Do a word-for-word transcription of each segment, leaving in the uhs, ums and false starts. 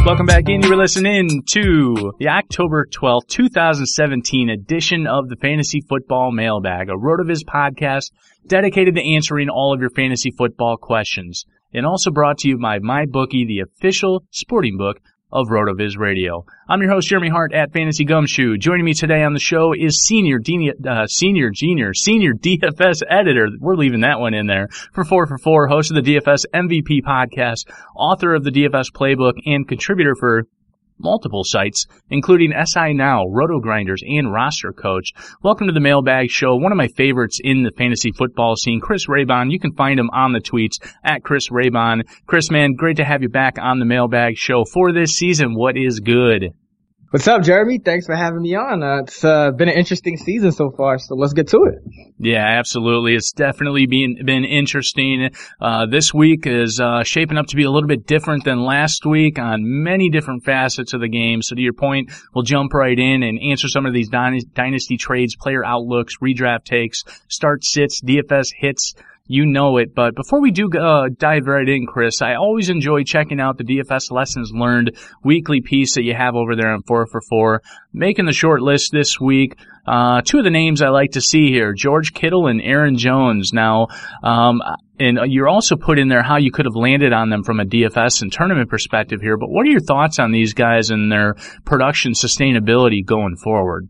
Welcome back in. You were listening to the October twelfth, twenty seventeen edition of the Fantasy Football Mailbag, a RotoViz podcast dedicated to answering all of your fantasy football questions. And also brought to you by MyBookie, the official sporting book of RotoViz Radio. I'm your host, Jeremy Hart at Fantasy Gumshoe. Joining me today on the show is senior, D- uh, senior, junior, senior D F S editor. We're leaving that one in there. For four for four, host of the D F S M V P podcast, author of the D F S Playbook, and contributor for multiple sites, including S I Now, Roto Grinders, and Roster Coach. Welcome to the Mailbag Show, one of my favorites in the fantasy football scene, Chris Raybon. You can find him on the tweets at Chris Raybon. Chris, man, great to have you back on the Mailbag Show for this season. What is good? What's up, Jeremy? Thanks for having me on. Uh, it's uh, been an interesting season so far, so let's get to it. Yeah, absolutely. It's definitely been been interesting. Uh, this week is uh, shaping up to be a little bit different than last week on many different facets of the game. So to your point, we'll jump right in and answer some of these dynasty trades, player outlooks, redraft takes, start sits, D F S hits. You know it. But before we do uh, dive right in, Chris, I always enjoy checking out the D F S Lessons Learned weekly piece that you have over there on four for four. Making the short list this week, uh, two of the names I like to see here, George Kittle and Aaron Jones. Now, um, and you're also put in there how you could have landed on them from a D F S and tournament perspective here. But what are your thoughts on these guys and their production sustainability going forward?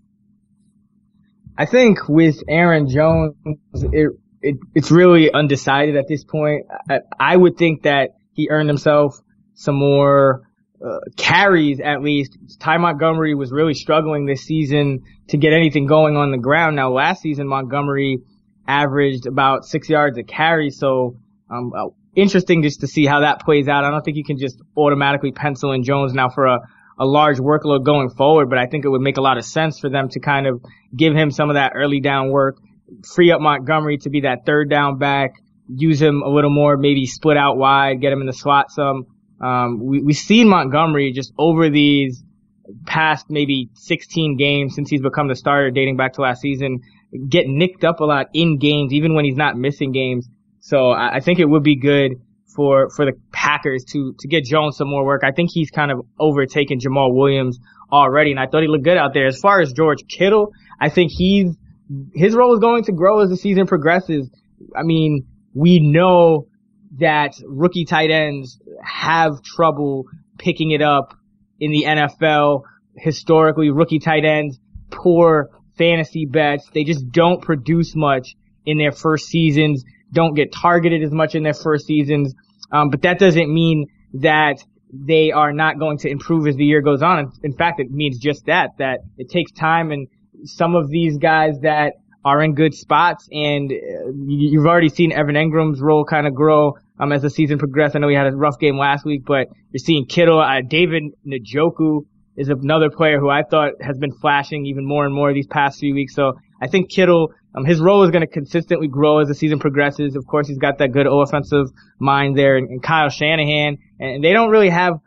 I think with Aaron Jones, it It, it's really undecided at this point. I, I would think that he earned himself some more uh, carries at least. Ty Montgomery was really struggling this season to get anything going on the ground. Now, last season, Montgomery averaged about six yards a carry, so um, uh, interesting just to see how that plays out. I don't think you can just automatically pencil in Jones now for a, a large workload going forward, but I think it would make a lot of sense for them to kind of give him some of that early down work, free up Montgomery to be that third down back, use him a little more, maybe split out wide, get him in the slot some. Um, we, we've seen Montgomery just over these past maybe sixteen games since he's become the starter dating back to last season, get nicked up a lot in games, even when he's not missing games. So I, I think it would be good for, for the Packers to, to get Jones some more work. I think he's kind of overtaken Jamal Williams already, and I thought he looked good out there. As far as George Kittle, I think he's his role is going to grow as the season progresses. I mean, we know that rookie tight ends have trouble picking it up in the N F L. Historically, rookie tight ends, poor fantasy bets. They just don't produce much in their first seasons, don't get targeted as much in their first seasons. Um, but that doesn't mean that they are not going to improve as the year goes on. In fact, it means just that, that it takes time, and some of these guys that are in good spots, and you've already seen Evan Engram's role kind of grow um, as the season progressed. I know he had a rough game last week, but you're seeing Kittle. Uh, David Njoku is another player who I thought has been flashing even more and more these past few weeks. So I think Kittle, um, his role is going to consistently grow as the season progresses. Of course, he's got that good offensive mind there, and, and Kyle Shanahan, and they don't really have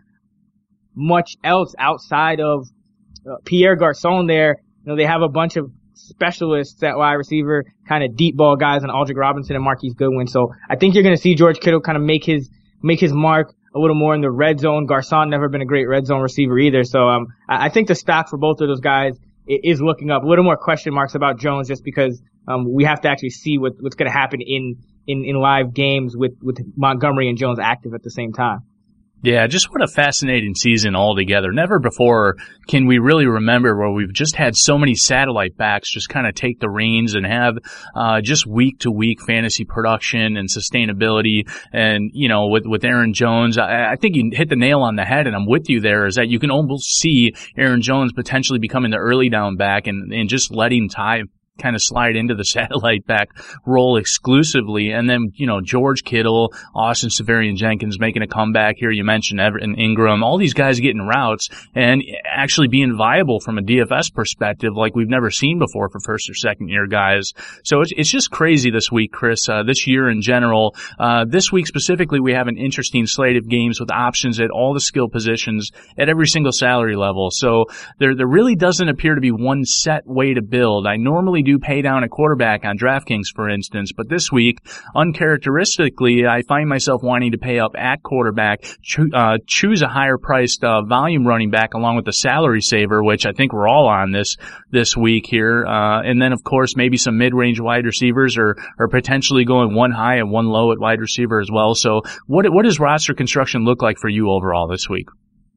much else outside of uh, Pierre Garçon there. You know, they have a bunch of specialists at wide receiver, kind of deep ball guys, and Aldrick Robinson and Marquise Goodwin. So I think you're going to see George Kittle kind of make his make his mark a little more in the red zone. Garçon never been a great red zone receiver either. So um, I, I think the stock for both of those guys is looking up. A little more question marks about Jones just because um, we have to actually see what, what's going to happen in, in, in live games with, with Montgomery and Jones active at the same time. Yeah, just what a fascinating season altogether. Never before can we really remember where we've just had so many satellite backs just kind of take the reins and have uh just week-to-week fantasy production and sustainability. And, you know, with, with Aaron Jones, I, I think you hit the nail on the head, and I'm with you there, is that you can almost see Aaron Jones potentially becoming the early down back and, and just letting Ty kind of slide into the satellite back role exclusively. And then, you know, George Kittle, Austin Seferian-Jenkins making a comeback here. You mentioned Everton Ingram, all these guys getting routes and actually being viable from a D F S perspective like we've never seen before for first or second year guys. So it's, it's just crazy this week, Chris, uh, this year in general. Uh, this week specifically, we have an interesting slate of games with options at all the skill positions at every single salary level. So there, there really doesn't appear to be one set way to build. I normally do do pay down a quarterback on DraftKings, for instance, but this week, uncharacteristically, I find myself wanting to pay up at quarterback, cho- uh, choose a higher priced uh, volume running back along with the salary saver, which I think we're all on this this week here, uh, and then of course maybe some mid-range wide receivers, or or potentially going one high and one low at wide receiver as well. So, what what does roster construction look like for you overall this week?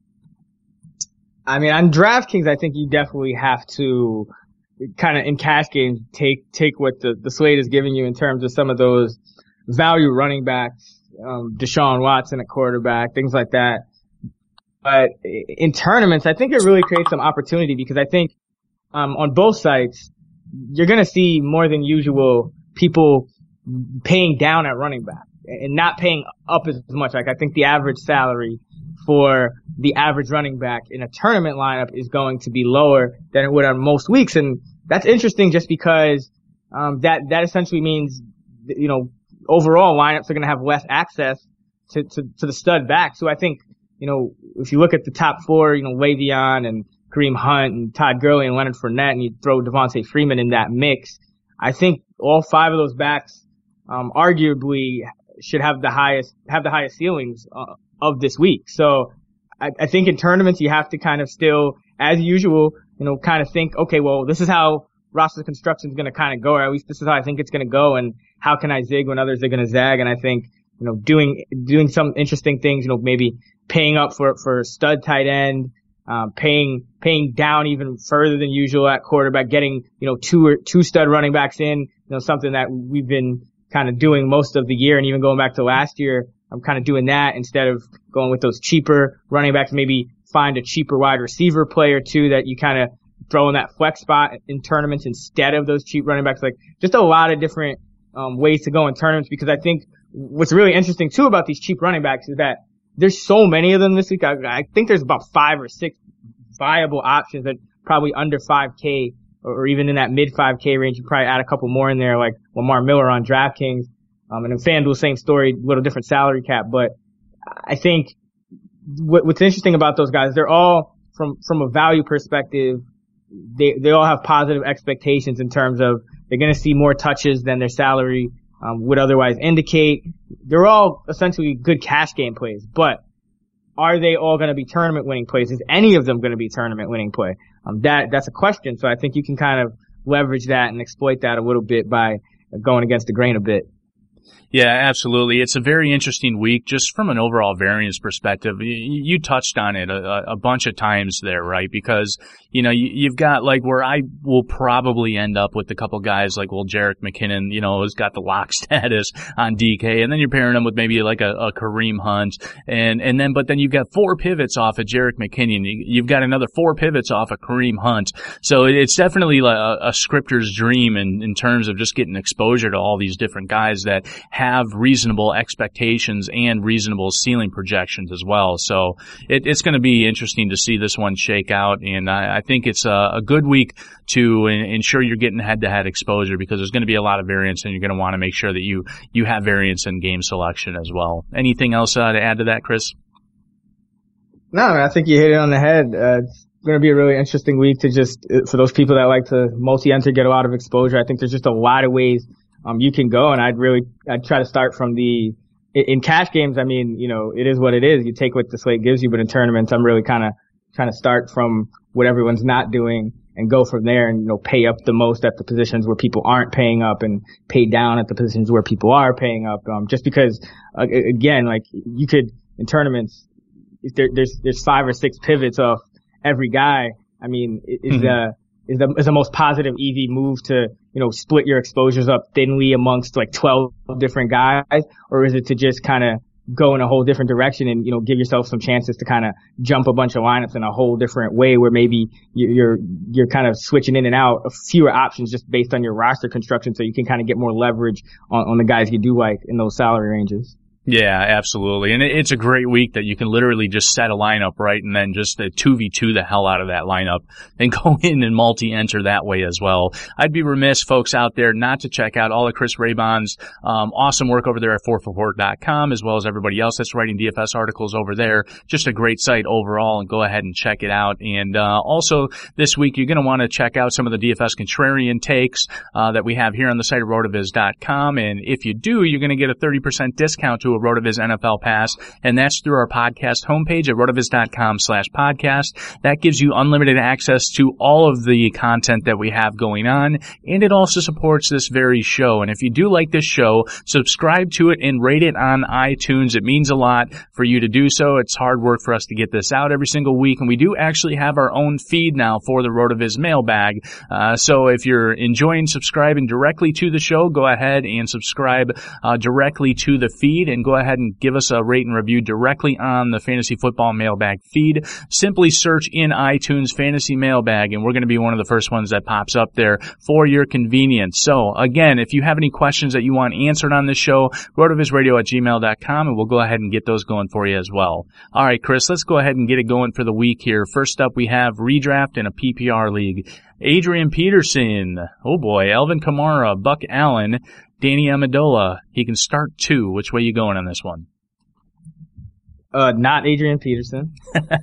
I mean, on DraftKings, I think you definitely have to kind of in cash games take take what the, the slate is giving you in terms of some of those value running backs, um, Deshaun Watson at quarterback, things like that. But in tournaments, I think it really creates some opportunity, because I think um, on both sites you're going to see more than usual people paying down at running back and not paying up as much. Like, I think the average salary for the average running back in a tournament lineup is going to be lower than it would on most weeks. And that's interesting just because, um, that, that essentially means, you know, overall lineups are going to have less access to, to, to the stud back. So I think, you know, if you look at the top four, you know, Le'Veon and Kareem Hunt and Todd Gurley and Leonard Fournette, and you throw Devontae Freeman in that mix, I think all five of those backs, um, arguably should have the highest, have the highest ceilings, uh, of this week. So I, I think in tournaments you have to kind of still, as usual, you know, kind of think, okay, well, this is how roster construction is going to kind of go, or at least this is how I think it's going to go, and how can I zig when others are going to zag? And I think, you know, doing doing some interesting things, you know, maybe paying up for for stud tight end, um, paying paying down even further than usual at quarterback, getting, you know, two or two stud running backs in, you know, something that we've been kind of doing most of the year, and even going back to last year. I'm kind of doing that instead of going with those cheaper running backs. Maybe find a cheaper wide receiver player too that you kind of throw in that flex spot in tournaments instead of those cheap running backs. Like, just a lot of different um, ways to go in tournaments, because I think what's really interesting too about these cheap running backs is that there's so many of them this week. I, I think there's about five or six viable options that probably under five K or, or even in that mid five K range. You probably add a couple more in there, like Lamar Miller on DraftKings. Um, and in FanDuel, same story, little different salary cap. But I think what, what's interesting about those guys, they're all from, from a value perspective, they, they all have positive expectations in terms of they're going to see more touches than their salary, um, would otherwise indicate. They're all essentially good cash game plays, but are they all going to be tournament winning plays? Is any of them going to be tournament winning play? Um, that, that's a question. So I think you can kind of leverage that and exploit that a little bit by going against the grain a bit. Yeah, absolutely. It's a very interesting week just from an overall variance perspective. You, you touched on it a, a bunch of times there, right? Because, you know, you, you've got like where I will probably end up with a couple guys like, well, Jerick McKinnon, you know, has got the lock status on D K, and then you're pairing him with maybe like a, a Kareem Hunt, and, and then, but then you've got four pivots off of Jerick McKinnon. You've got another four pivots off of Kareem Hunt. So it's definitely a, a scripter's dream in, in terms of just getting exposure to all these different guys that have have reasonable expectations and reasonable ceiling projections as well. So it, it's going to be interesting to see this one shake out, and I, I think it's a, a good week to ensure you're getting head-to-head exposure, because there's going to be a lot of variance, and you're going to want to make sure that you, you have variance in game selection as well. Anything else uh, to add to that, Chris? No, I think you hit it on the head. Uh, it's going to be a really interesting week to just, for those people that like to multi-enter, get a lot of exposure. I think there's just a lot of ways Um, you can go, and I'd really, I'd try to start from the, in cash games, I mean, you know, it is what it is. You take what the slate gives you, but in tournaments, I'm really kind of trying to start from what everyone's not doing and go from there, and, you know, pay up the most at the positions where people aren't paying up, and pay down at the positions where people are paying up. Um, just because, uh, again, like, you could, in tournaments, if there, there's, there's five or six pivots off every guy. I mean, is the, mm-hmm. is the, is the most positive E V move to, you know, split your exposures up thinly amongst like twelve different guys, or is it to just kind of go in a whole different direction and, you know, give yourself some chances to kind of jump a bunch of lineups in a whole different way, where maybe you're, you're kind of switching in and out of fewer options just based on your roster construction, so you can kind of get more leverage on, on the guys you do like in those salary ranges? Yeah, absolutely. And it's a great week that you can literally just set a lineup right and then just uh, two v two the hell out of that lineup and go in and multi-enter that way as well. I'd be remiss, folks out there, not to check out all of Chris Raybon's um, awesome work over there at four for four dot com, as well as everybody else that's writing D F S articles over there. Just a great site overall, and go ahead and check it out. And uh, also this week, you're going to want to check out some of the D F S contrarian takes uh, that we have here on the site at rotoviz dot com. And if you do, you're going to get a thirty percent discount to a RotoViz N F L Pass, and that's through our podcast homepage at rotoviz dot com slash podcast. That gives you unlimited access to all of the content that we have going on, and it also supports this very show. And if you do like this show, subscribe to it and rate it on iTunes. It means a lot for you to do so. It's hard work for us to get this out every single week, and we do actually have our own feed now for the RotoViz mailbag. Uh, so if you're enjoying subscribing directly to the show, go ahead and subscribe uh, directly to the feed, and go ahead and give us a rate and review directly on the Fantasy Football Mailbag feed. Simply search in iTunes Fantasy Mailbag, and we're going to be one of the first ones that pops up there for your convenience. So again, if you have any questions that you want answered on this show, rotovizradio at gmail dot com, and we'll go ahead and get those going for you as well. All right, Chris, let's go ahead and get it going for the week here. First up, we have redraft in a P P R league. Adrian Peterson, oh boy, Alvin Kamara, Buck Allen, Danny Amendola. He can start two. Which way you going on this one? Uh, not Adrian Peterson.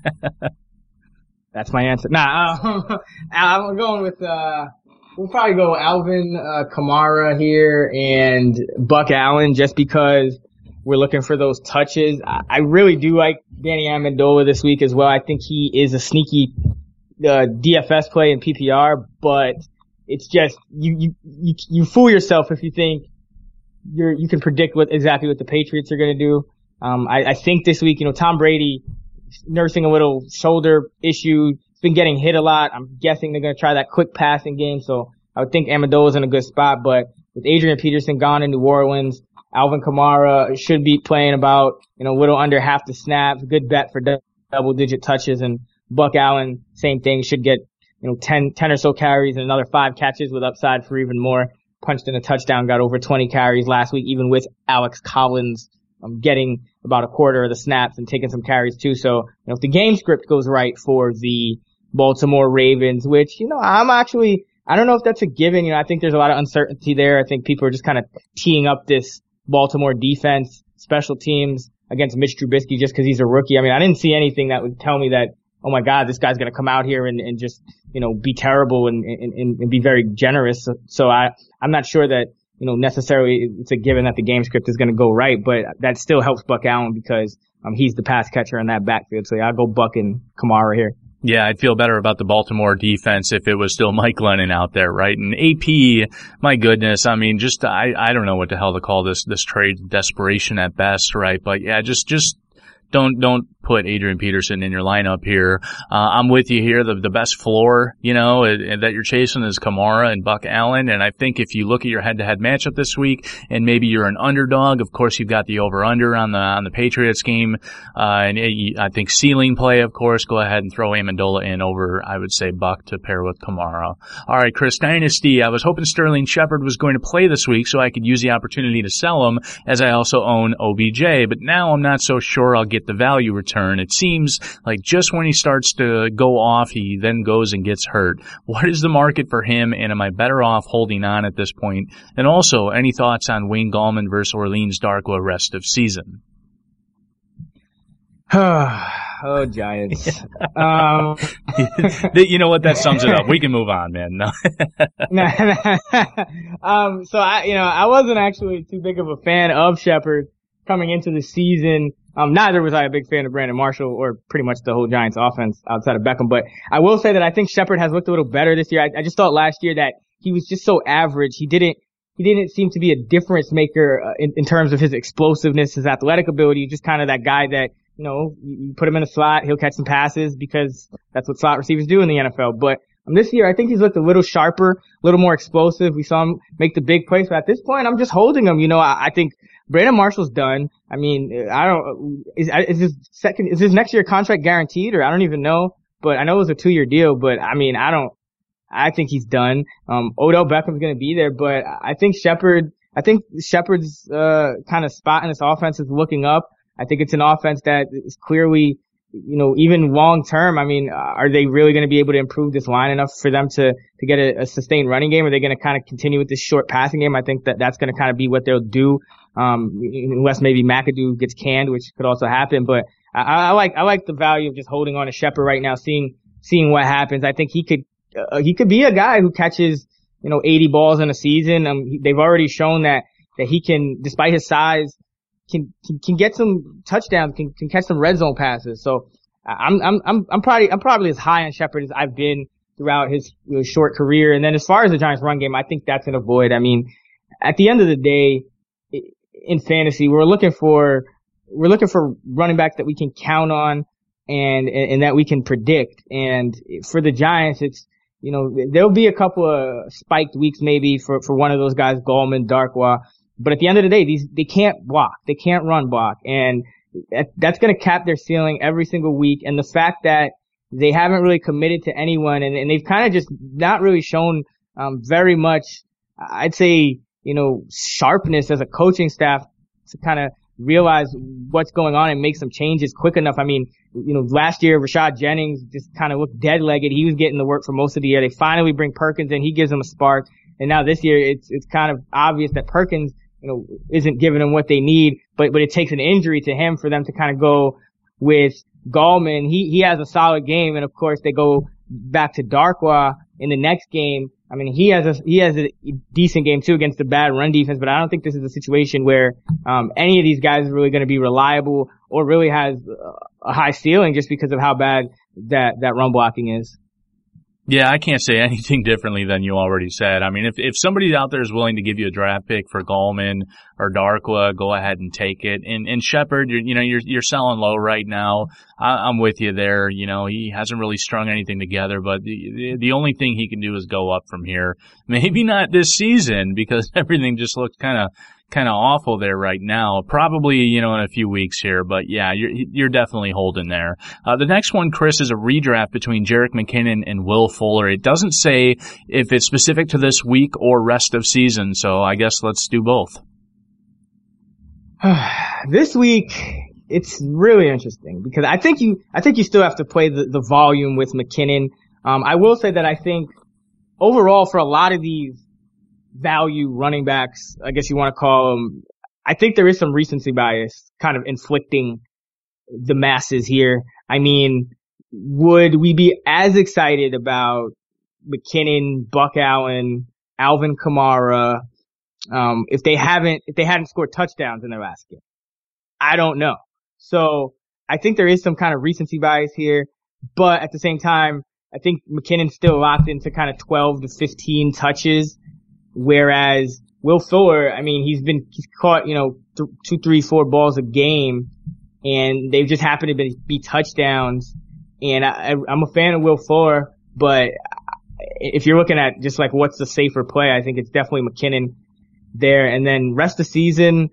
That's my answer. Nah, uh, I'm going with, uh, we'll probably go Alvin, uh, Kamara here and Buck Allen, just because we're looking for those touches. I, I really do like Danny Amendola this week as well. I think he is a sneaky, uh, D F S play in P P R, but it's just, you, you, you, you fool yourself if you think you're, you can predict what, exactly what the Patriots are going to do. Um, I, I think this week, you know, Tom Brady nursing a little shoulder issue. He's been getting hit a lot. I'm guessing they're going to try that quick passing game. So I would think Amendola's in a good spot, but with Adrian Peterson gone in New Orleans, Alvin Kamara should be playing about, you know, a little under half the snaps. Good bet for double digit touches, and Buck Allen, same thing, should get, you know, ten, ten or so carries and another five catches with upside for even more. Punched in a touchdown, got over twenty carries last week, even with Alex Collins um, getting about a quarter of the snaps and taking some carries too. So, you know, if the game script goes right for the Baltimore Ravens, which, you know, I'm actually, I don't know if that's a given. You know, I think there's a lot of uncertainty there. I think people are just kind of teeing up this Baltimore defense, special teams against Mitch Trubisky just because he's a rookie. I mean, I didn't see anything that would tell me that, oh my God, this guy's going to come out here and, and just, you know, be terrible and, and, and be very generous. So, so I, I'm not sure that, you know, necessarily it's a given that the game script is going to go right, but that still helps Buck Allen because, um, he's the pass catcher in that backfield. So yeah, I'll go Buck and Kamara here. Yeah, I'd feel better about the Baltimore defense if it was still Mike Glennon out there, right? And A P, my goodness, I mean, just, I, I don't know what the hell to call this, this trade desperation at best, right? But yeah, just, just, Don't, don't put Adrian Peterson in your lineup here. Uh, I'm with you here. The, the best floor, you know, it, that you're chasing is Kamara and Buck Allen. And I think if you look at your head-to-head matchup this week and maybe you're an underdog, of course you've got the over-under on the, on the Patriots game. Uh, and it, I think ceiling play, of course, go ahead and throw Amendola in over, I would say, Buck to pair with Kamara. All right, Chris, Dynasty. I was hoping Sterling Shepard was going to play this week so I could use the opportunity to sell him, as I also own O B J, but now I'm not so sure I'll get the value return. It seems like just when he starts to go off, he then goes and gets hurt. What is the market for him, and am I better off holding on at this point? And also, any thoughts on Wayne Gallman versus Orleans Darkwa rest of season? Oh, Giants. um, you know what? That sums it up. We can move on, man. No. um, so I, you know, I wasn't actually too big of a fan of Shepard coming into the season. Um, neither was I a big fan of Brandon Marshall or pretty much the whole Giants offense outside of Beckham. But I will say that I think Shepard has looked a little better this year. I, I just thought last year that he was just so average. He didn't, he didn't seem to be a difference maker uh, in, in terms of his explosiveness, his athletic ability. Just kind of that guy that, you know, you, you put him in a slot, he'll catch some passes because that's what slot receivers do in the N F L. But um, this year, I think he's looked a little sharper, a little more explosive. We saw him make the big plays. But at this point, I'm just holding him. You know, I, I think Brandon Marshall's done. I mean, I don't, is, is his second, is his next year contract guaranteed, or I don't even know, but I know it was a two year deal, but I mean, I don't, I think he's done. Um, Odell Beckham's going to be there, but I think Shepard, I think Shepard's uh, kind of spot in this offense is looking up. I think it's an offense that is clearly, you know, even long term. I mean, are they really going to be able to improve this line enough for them to to get a, a sustained running game? Are they going to kind of continue with this short passing game? I think that that's going to kind of be what they'll do, um, unless maybe McAdoo gets canned, which could also happen. But I, I like I like the value of just holding on to Shepard right now, seeing seeing what happens. I think he could uh, he could be a guy who catches, you know, eighty balls in a season. Um, he, they've already shown that, that he can, despite his size, can, can, can get some touchdowns, can, can catch some red zone passes. So I'm, I'm, I'm, I'm probably, I'm probably as high on Shepard as I've been throughout his, his short career. And then as far as the Giants run game, I think that's an avoid. I mean, at the end of the day, in fantasy, we're looking for, we're looking for running backs that we can count on and, and, and that we can predict. And for the Giants, it's, you know, there'll be a couple of spiked weeks maybe for, for one of those guys, Gallman, Darkwa. But at the end of the day, these, they can't block. They can't run block. And that, that's going to cap their ceiling every single week. And the fact that they haven't really committed to anyone and, and they've kind of just not really shown, um, very much, I'd say, you know, sharpness as a coaching staff to kind of realize what's going on and make some changes quick enough. I mean, you know, last year, Rashad Jennings just kind of looked dead-legged. He was getting the work for most of the year. They finally bring Perkins in. He gives them a spark. And now this year, it's, it's kind of obvious that Perkins, you know, isn't giving them what they need, but, but it takes an injury to him for them to kind of go with Gallman. He, he has a solid game. And of course, they go back to Darkwa in the next game. I mean, he has a, he has a decent game too against a bad run defense, but I don't think this is a situation where, um, any of these guys is really going to be reliable or really has a high ceiling just because of how bad that, that run blocking is. Yeah, I can't say anything differently than you already said. I mean, if if somebody out there is willing to give you a draft pick for Gallman or Darkwa, go ahead and take it. And and Shepard, you're, you know, you're you're selling low right now. I, I'm with you there. You know, he hasn't really strung anything together, but the the only thing he can do is go up from here. Maybe not this season because everything just looks kind of kind of awful there right now. Probably, you know, in a few weeks here, but yeah, you're you're definitely holding there. Uh, the next one, Chris, is a redraft between Jerick McKinnon and Will Fuller. It doesn't say if it's specific to this week or rest of season, so I guess let's do both. This week, it's really interesting because I think you, I think you still have to play the, the volume with McKinnon. Um, I will say that I think overall for a lot of these value running backs, I guess you want to call them, I think there is some recency bias kind of inflicting the masses here. I mean, would we be as excited about McKinnon, Buck Allen, Alvin Kamara, um, if they haven't, if they hadn't scored touchdowns in their last game? I don't know. So I think there is some kind of recency bias here, but at the same time, I think McKinnon's still locked into kind of twelve to fifteen touches. Whereas Will Fuller, I mean, he's been, he's caught, you know, th- two, three, four balls a game and they've just happened to be, be touchdowns. And I, I'm a fan of Will Fuller, but if you're looking at just like what's the safer play, I think it's definitely McKinnon there. And then rest of the season,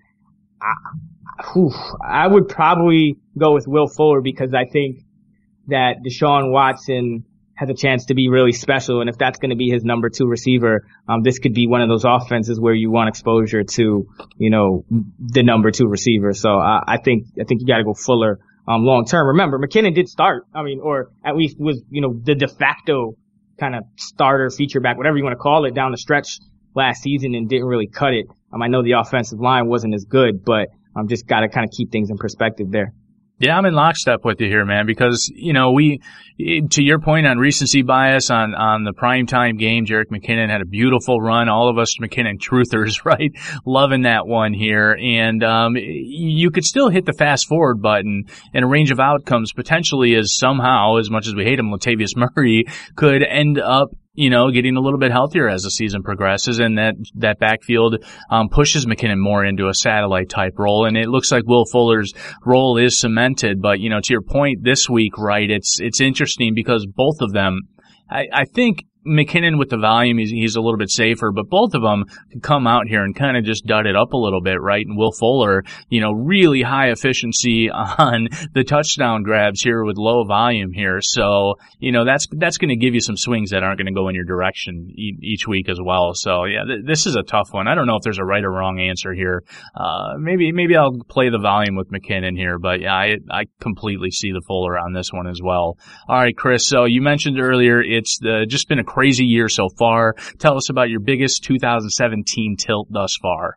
I, whew, I would probably go with Will Fuller because I think that Deshaun Watson has a chance to be really special. And if that's going to be his number two receiver, um, this could be one of those offenses where you want exposure to, you know, the number two receiver. So uh, I think, I think you got to go Fuller, um, long term. Remember, McKinnon did start. I mean, or at least was, you know, the de facto kind of starter, feature back, whatever you want to call it, down the stretch last season and didn't really cut it. Um, I know the offensive line wasn't as good, but I'm um, just got to kind of keep things in perspective there. Yeah, I'm in lockstep with you here, man, because, you know, we, to your point on recency bias on, on the primetime game, Jerick McKinnon had a beautiful run. All of us McKinnon truthers, right? Loving that one here. And, um, you could still hit the fast forward button and a range of outcomes potentially as somehow, as much as we hate him, Latavius Murray could end up, you know, getting a little bit healthier as the season progresses, and that, that backfield, um, pushes McKinnon more into a satellite type role. And it looks like Will Fuller's role is cemented. But, you know, to your point this week, right, it's, it's interesting because both of them, I, I think McKinnon with the volume, he's, he's a little bit safer, but both of them can come out here and kind of just dud it up a little bit, right? And Will Fuller, you know, really high efficiency on the touchdown grabs here with low volume here. So, you know, that's, that's going to give you some swings that aren't going to go in your direction e- each week as well. So yeah, th- this is a tough one. I don't know if there's a right or wrong answer here. Uh, maybe, maybe I'll play the volume with McKinnon here, but yeah, I, I completely see the Fuller on this one as well. All right, Chris. So you mentioned earlier, it's the, just been a crazy year so far. Tell us about your biggest two thousand seventeen tilt thus far.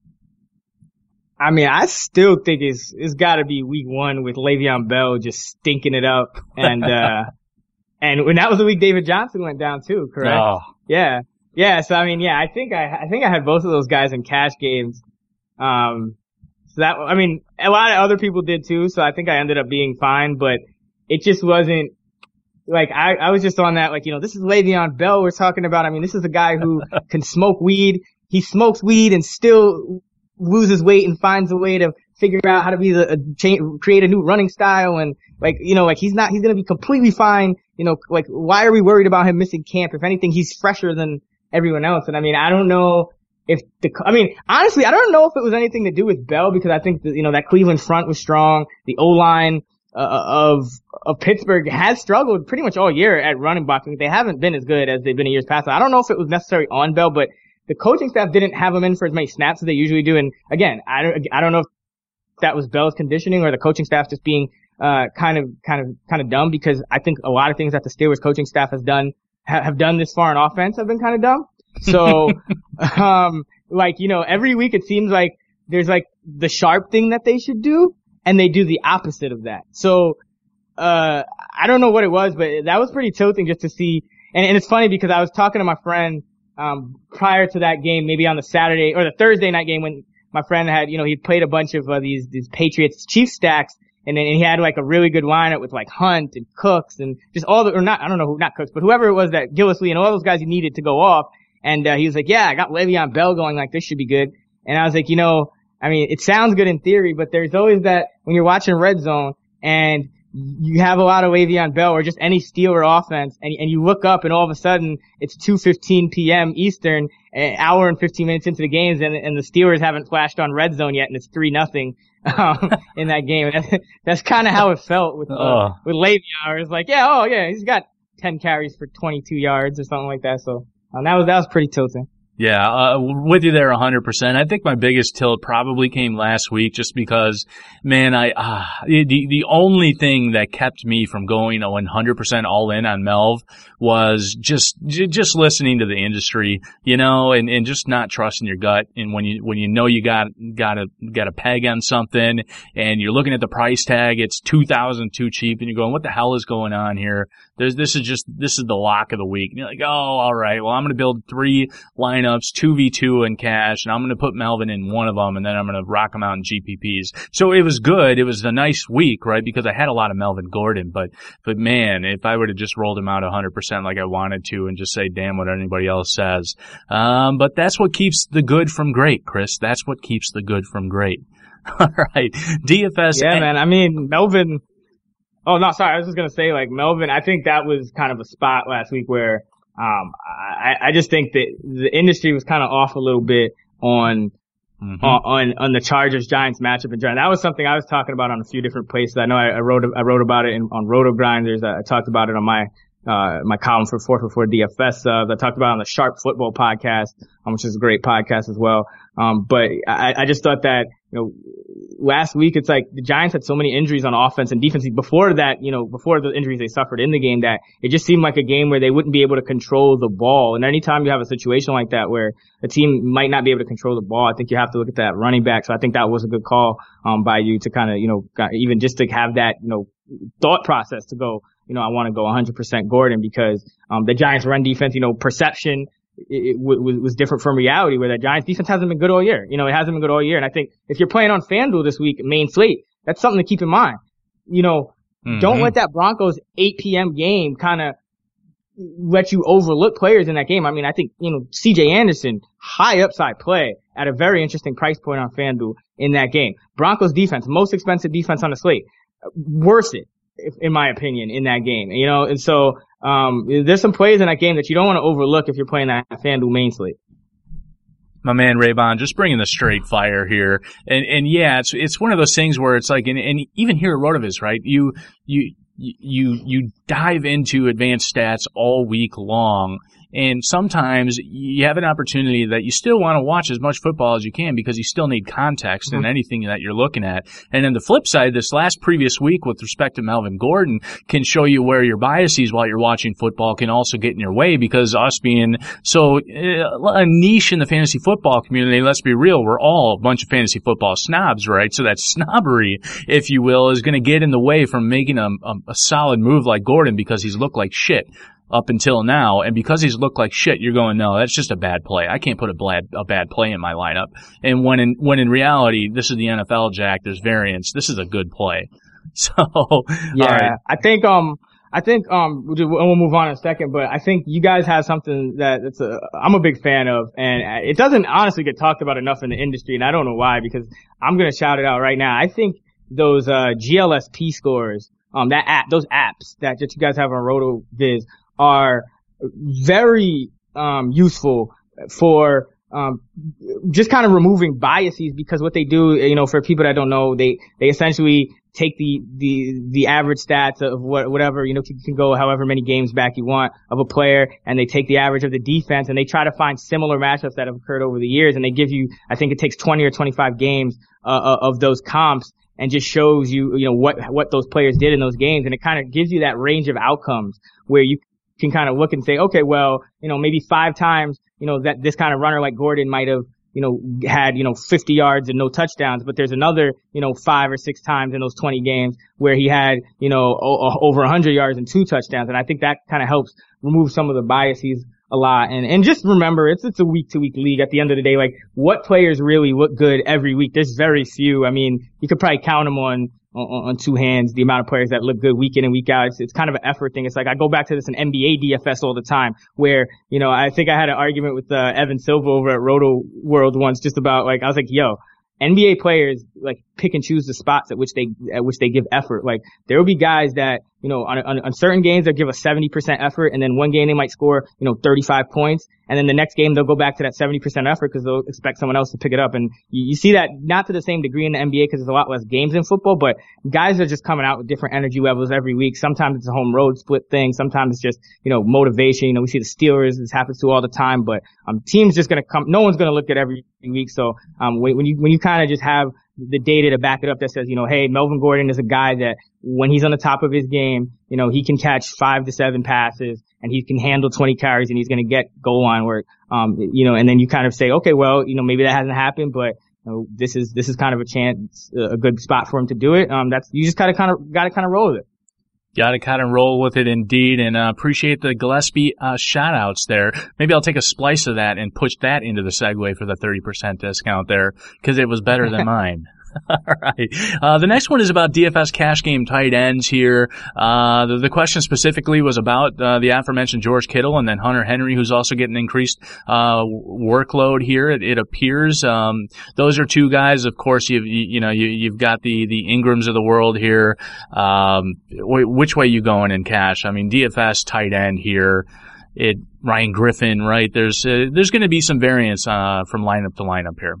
I mean, I still think it's it's got to be week one with Le'Veon Bell just stinking it up, and uh and when that was the week David Johnson went down too, correct? Oh. Yeah, yeah. So I mean, yeah, I think I I think I had both of those guys in cash games. Um, so that I mean, a lot of other people did too. So I think I ended up being fine, but it just wasn't. Like, I, I was just on that, like, you know, this is Le'Veon Bell we're talking about. I mean, this is a guy who can smoke weed. He smokes weed and still loses weight and finds a way to figure out how to be the, a, change, create a new running style. And, like, you know, like, he's not, he's gonna be completely fine. You know, like, why are we worried about him missing camp? If anything, he's fresher than everyone else. And I mean, I don't know if the, I mean, honestly, I don't know if it was anything to do with Bell, because I think that, you know, that Cleveland front was strong. The O-line, Uh, of of Pittsburgh has struggled pretty much all year at running back. They haven't been as good as they've been in years past. I don't know if it was necessarily on Bell, but the coaching staff didn't have him in for as many snaps as they usually do. And again, I don't I don't know if that was Bell's conditioning or the coaching staff just being uh kind of kind of kind of dumb, because I think a lot of things that the Steelers coaching staff has done ha- have done this far in offense have been kind of dumb. So um like, you know, every week it seems like there's like the sharp thing that they should do, and they do the opposite of that. So, uh, I don't know what it was, but that was pretty tilting just to see. And, and it's funny because I was talking to my friend, um, prior to that game, maybe on the Saturday or the Thursday night game, when my friend had, you know, he played a bunch of uh, these, these Patriots Chiefs stacks, and then and he had like a really good lineup with like Hunt and Cooks and just all the, or not, I don't know who, not Cooks, but whoever it was that Gillislee and all those guys he needed to go off. And, uh, he was like, yeah, I got Le'Veon Bell going, like, this should be good. And I was like, you know, I mean, it sounds good in theory, but there's always that when you're watching Red Zone and you have a lot of Le'Veon Bell or just any Steeler offense, and, and you look up and all of a sudden it's two fifteen p.m. Eastern, an hour and fifteen minutes into the games, and, and the Steelers haven't flashed on Red Zone yet, and it's three nothing um, in that game. And that's, that's kind of how it felt with uh, oh. with Le'Veon. It was like, yeah, oh yeah, he's got ten carries for twenty-two yards or something like that. So um, that was that was pretty tilting. Yeah, uh, with you there one hundred percent. I think my biggest tilt probably came last week just because, man, I, uh, the, the only thing that kept me from going one hundred percent all in on Melv was just, just listening to the industry, you know, and, and just not trusting your gut. And when you, when you know you got, got a, got a peg on something and you're looking at the price tag, it's two thousand too cheap, and you're going, what the hell is going on here? There's, this is just, this is the lock of the week. And you're like, oh, all right, well, I'm going to build three lineups, two v two in cash, and I'm going to put Melvin in one of them, and then I'm going to rock him out in G P Ps. So it was good. It was a nice week, right? Because I had a lot of Melvin Gordon, but, but man, if I would have just rolled him out one hundred percent like I wanted to and just say, damn what anybody else says. Um, but that's what keeps the good from great, Chris. That's what keeps the good from great. All right. D F S. Yeah, man. I mean, Melvin. Oh, no, sorry. I was just going to say, like, Melvin, I think that was kind of a spot last week where, um, I, I just think that the industry was kind of off a little bit on, mm-hmm. on, on the Chargers Giants matchup and that was something I was talking about on a few different places. I know I, I wrote, I wrote about it in, on Roto Grinders. I, I talked about it on my, uh, my column for four for four D F S subs. I talked about it on the Sharp Football podcast, um, which is a great podcast as well. Um, but I, I just thought that, you know, last week it's like the Giants had so many injuries on offense and defense before that, you know, before the injuries they suffered in the game, that it just seemed like a game where they wouldn't be able to control the ball. And anytime you have a situation like that where a team might not be able to control the ball, I think you have to look at that running back. So I think that was a good call, um, by you to kind of, you know, even just to have that, you know, thought process to go, you know, I want to go one hundred percent Gordon, because, um, the Giants run defense, you know, perception, it, it was, was different from reality, where the Giants defense hasn't been good all year. You know, it hasn't been good all year. And I think if you're playing on FanDuel this week, main slate, that's something to keep in mind. You know, mm-hmm. Don't let that Broncos eight p.m. game kind of let you overlook players in that game. I mean, I think, you know, C J Anderson, high upside play at a very interesting price point on FanDuel in that game. Broncos defense, most expensive defense on the slate. Worse it. in my opinion, in that game. You know, and so um, there's some plays in that game that you don't want to overlook if you're playing that FanDuel main slate. My man Raybon, just bringing the straight fire here, and and yeah, it's it's one of those things where it's like, and, and even here at Rotoviz, right? You you you you dive into advanced stats all week long. And sometimes you have an opportunity that you still want to watch as much football as you can because you still need context in anything that you're looking at. And then the flip side, this last previous week with respect to Melvin Gordon can show you where your biases while you're watching football can also get in your way, because us being so uh, a niche in the fantasy football community, let's be real, we're all a bunch of fantasy football snobs, right? So that snobbery, if you will, is going to get in the way from making a, a, a solid move like Gordon because he's looked like shit up until now, and because he's looked like shit, you're going, no, that's just a bad play. I can't put a bad a bad play in my lineup. And when in when in reality, this is the N F L, Jack. There's variance. This is a good play. So yeah, right. I think um I think um we'll move on in a second, but I think you guys have something that it's a I'm a big fan of, and it doesn't honestly get talked about enough in the industry, and I don't know why, because I'm gonna shout it out right now. I think those uh G L S P scores, um that app, those apps that, that you guys have on RotoViz are very um useful for um just kind of removing biases, because what they do, you know, for people that don't know, they they essentially take the the the average stats of what whatever, you know, you can go however many games back you want of a player, and they take the average of the defense, and they try to find similar matchups that have occurred over the years, and they give you, I think it takes twenty or twenty-five games uh, of those comps, and just shows you, you know, what what those players did in those games, and it kind of gives you that range of outcomes where you can kind of look and say, okay, well, you know, maybe five times, you know, that this kind of runner like Gordon might have, you know, had, you know, fifty yards and no touchdowns, but there's another, you know, five or six times in those twenty games where he had, you know, o- over one hundred yards and two touchdowns. And I think that kind of helps remove some of the biases a lot. And, and just remember, it's, it's a week to week league at the end of the day. Like, what players really look good every week? There's very few. I mean, you could probably count them on, on, on two hands, the amount of players that look good week in and week out. It's, it's kind of an effort thing. It's like, I go back to this in N B A D F S all the time, where, you know, I think I had an argument with, uh, Evan Silva over at Roto World once, just about, like, I was like, yo, N B A players, like, pick and choose the spots at which they, at which they give effort. Like, there will be guys that, you know, on, on, on certain games they'll give a seventy percent effort, and then one game they might score, you know, thirty-five points, and then the next game they'll go back to that seventy percent effort because they'll expect someone else to pick it up. And you, you see that not to the same degree in the N B A because there's a lot less games in football, but guys are just coming out with different energy levels every week. Sometimes it's a home road split thing. Sometimes it's just, you know, motivation. You know, we see the Steelers, this happens to all the time, but, um, teams just gonna come, no one's gonna look at every week. So, um, when, when you, when you kind of just have the data to back it up that says, you know, hey, Melvin Gordon is a guy that when he's on the top of his game, you know, he can catch five to seven passes and he can handle twenty carries and he's going to get goal line work. Um, you know, and then you kind of say, okay, well, you know, maybe that hasn't happened, but you know, this is, this is kind of a chance, a good spot for him to do it. Um, that's, you just gotta kind of, gotta kind of roll with it. Got to kind of roll with it indeed, and uh, appreciate the Gillespie uh, shout-outs there. Maybe I'll take a splice of that and push that into the segue for the thirty percent discount there, because it was better than mine. All right. Uh, the next one is about D F S cash game tight ends here. Uh, the, the question specifically was about uh, the aforementioned George Kittle and then Hunter Henry, who's also getting increased uh, workload here. It, it appears um, those are two guys. Of course, you've you, you know you, you've got the the Ingrams of the world here. Um, w- which way you going in cash? I mean, D F S tight end here. It Ryan Griffin, right? There's uh, there's going to be some variance uh, from lineup to lineup here.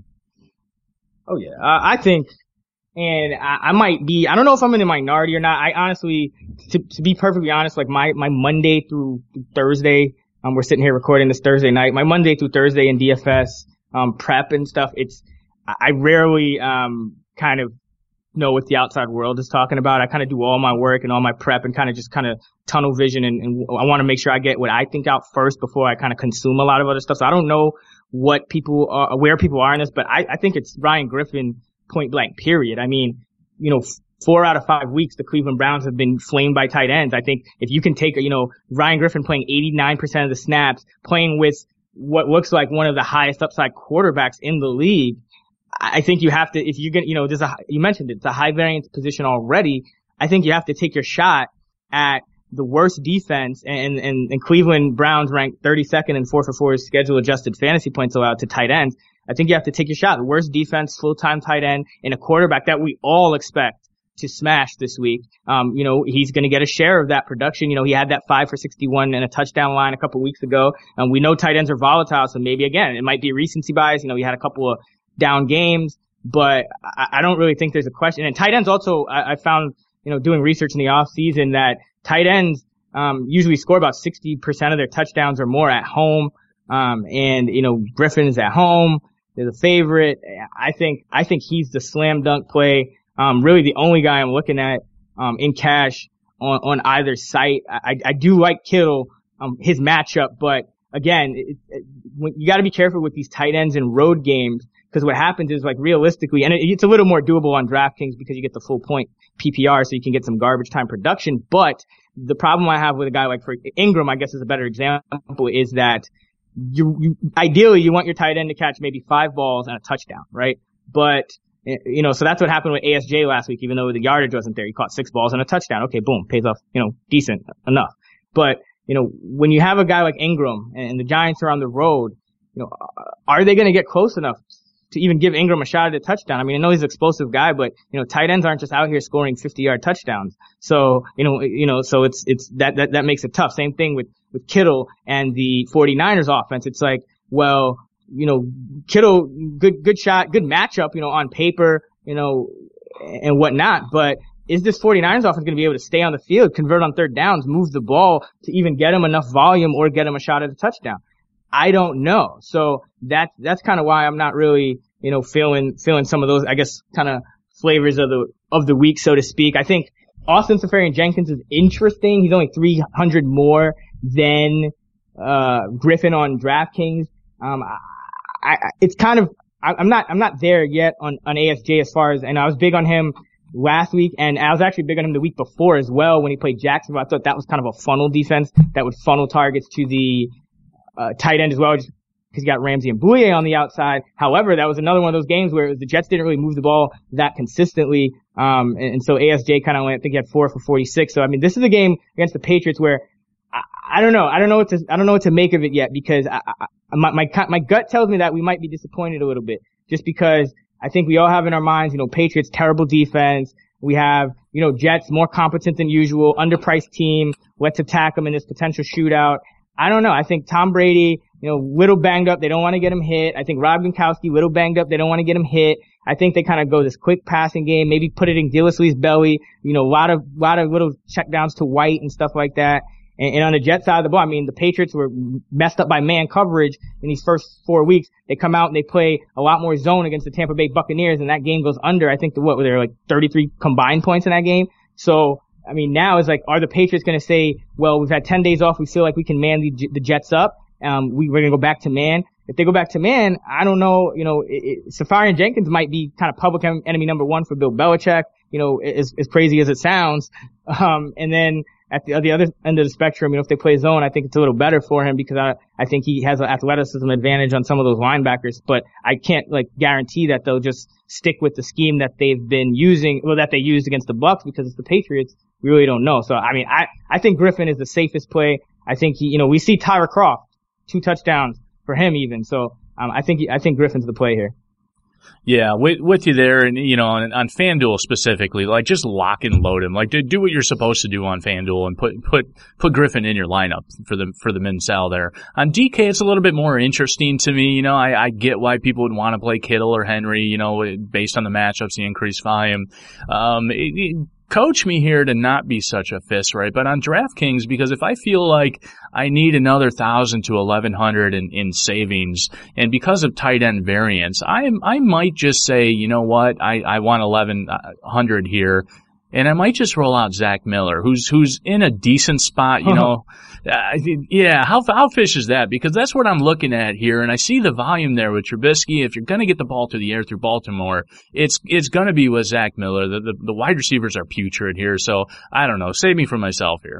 Oh yeah, uh, I think, and I, I might be, I don't know if I'm in the minority or not. I honestly, to, to be perfectly honest, like my, my Monday through Thursday, um, we're sitting here recording this Thursday night, my Monday through Thursday in D F S, um, prep and stuff, it's, I rarely, um, kind of know what the outside world is talking about. I kind of do all my work and all my prep and kind of just kind of tunnel vision, and, and I want to make sure I get what I think out first before I kind of consume a lot of other stuff. So I don't know what people are, where people are in this, but I, I think it's Ryan Griffin point blank period. I mean, you know, four out of five weeks, the Cleveland Browns have been flamed by tight ends. I think if you can take, you know, Ryan Griffin playing eighty-nine percent of the snaps, playing with what looks like one of the highest upside quarterbacks in the league, I think you have to, if you're gonna, you know, there's a, you mentioned it, it's a high variance position already. I think you have to take your shot at the worst defense, and, and, and Cleveland Browns ranked thirty-second and four for four schedule adjusted fantasy points allowed to tight ends. I think you have to take your shot. The worst defense, full-time tight end, and a quarterback that we all expect to smash this week. Um, you know, he's going to get a share of that production. You know, he had that five for sixty-one and a touchdown line a couple weeks ago. And we know tight ends are volatile. So maybe again, it might be recency bias. You know, he had a couple of down games, but I, I don't really think there's a question. And tight ends also, I, I found, you know, doing research in the off season that tight ends, um, usually score about sixty percent of their touchdowns or more at home. Um, and, you know, Griffin's at home. They're the favorite. I think, I think he's the slam dunk play. Um, really the only guy I'm looking at, um, in cash on, on either site. I, I do like Kittle, um, his matchup, but again, it, it, you gotta be careful with these tight ends in road games, because what happens is, like, realistically, and it, it's a little more doable on DraftKings because you get the full point P P R, so you can get some garbage time production. But the problem I have with a guy like for Ingram, I guess is a better example, is that you, you ideally you want your tight end to catch maybe five balls and a touchdown, right? But you know, so that's what happened with A S J last week. Even though the yardage wasn't there, he caught six balls and a touchdown. Okay, boom, pays off, you know, decent enough. But you know, when you have a guy like Ingram and the Giants are on the road, you know, are they going to get close enough to even give Ingram a shot at a touchdown? I mean, I know he's an explosive guy, but, you know, tight ends aren't just out here scoring fifty yard touchdowns. So, you know, you know, so it's, it's, that, that, that makes it tough. Same thing with, with Kittle and the 49ers offense. It's like, well, you know, Kittle, good, good shot, good matchup, you know, on paper, you know, and whatnot, but is this 49ers offense going to be able to stay on the field, convert on third downs, move the ball to even get him enough volume or get him a shot at a touchdown? I don't know. So that, that's kind of why I'm not really, you know, feeling, feeling some of those, I guess, kind of flavors of the, of the week, so to speak. I think Austin Seferian-Jenkins is interesting. He's only three hundred more than, uh, Griffin on DraftKings. Um, I, I, it's kind of, I, I'm not, I'm not there yet on, on A S J as far as, and I was big on him last week, and I was actually big on him the week before as well when he played Jacksonville. I thought that was kind of a funnel defense that would funnel targets to the uh, tight end as well, just because you got Ramsey and Bouye on the outside. However, that was another one of those games where the Jets didn't really move the ball that consistently, um, and, and so A S J kind of went, I think he had four for forty-six. So I mean, this is a game against the Patriots where I, I don't know, I don't know what to, I don't know what to make of it yet, because I, I, my, my my gut tells me that we might be disappointed a little bit, just because I think we all have in our minds, you know, Patriots, terrible defense. We have, you know, Jets, more competent than usual, underpriced team. Let's attack them in this potential shootout. I don't know. I think Tom Brady, you know, little banged up. They don't want to get him hit. I think Rob Gronkowski, little banged up. They don't want to get him hit. I think they kind of go this quick passing game, maybe put it in Gillislee's belly. You know, a lot of, lot of little checkdowns to White and stuff like that. And, and on the Jets side of the ball, I mean, the Patriots were messed up by man coverage in these first four weeks. They come out and they play a lot more zone against the Tampa Bay Buccaneers, and that game goes under. I think the what were there like thirty-three combined points in that game. So, I mean, now it's like, are the Patriots going to say, well, we've had ten days off, we feel like we can man the, the Jets up, um, we, we're going to go back to man. If they go back to man, I don't know, you know, it, it, Seferian-Jenkins might be kind of public enemy number one for Bill Belichick, you know, as, as crazy as it sounds. Um, and then at the, at the other end of the spectrum, you know, if they play zone, I think it's a little better for him, because I, I think he has an athleticism advantage on some of those linebackers, but I can't like guarantee that they'll just stick with the scheme that they've been using, well, that they used against the Bucs, because it's the Patriots. We really don't know. So, I mean, I, I think Griffin is the safest play. I think he, you know, we see Tyler Kroft, two touchdowns for him even. So, um, I think, I think Griffin's the play here. Yeah, with, with you there, and you know, on, on FanDuel specifically, like just lock and load him. Like do, do what you're supposed to do on FanDuel and put put put Griffin in your lineup for the for the Minsal there. On D K, it's a little bit more interesting to me. You know, I, I get why people would want to play Kittle or Henry. You know, based on the matchups, the increased volume. Um, it, it, coach me here to not be such a fist, right? But on DraftKings, because if I feel like I need another thousand to eleven hundred in, in savings, and because of tight end variance, I I might just say, you know what, I I want eleven hundred here, and I might just roll out Zach Miller, who's who's in a decent spot, you know. Uh, yeah, how how fish is that? Because that's what I'm looking at here, and I see the volume there with Trubisky. If you're going to get the ball through the air through Baltimore, it's it's going to be with Zach Miller. The, the the wide receivers are putrid here, so I don't know. Save me from myself here.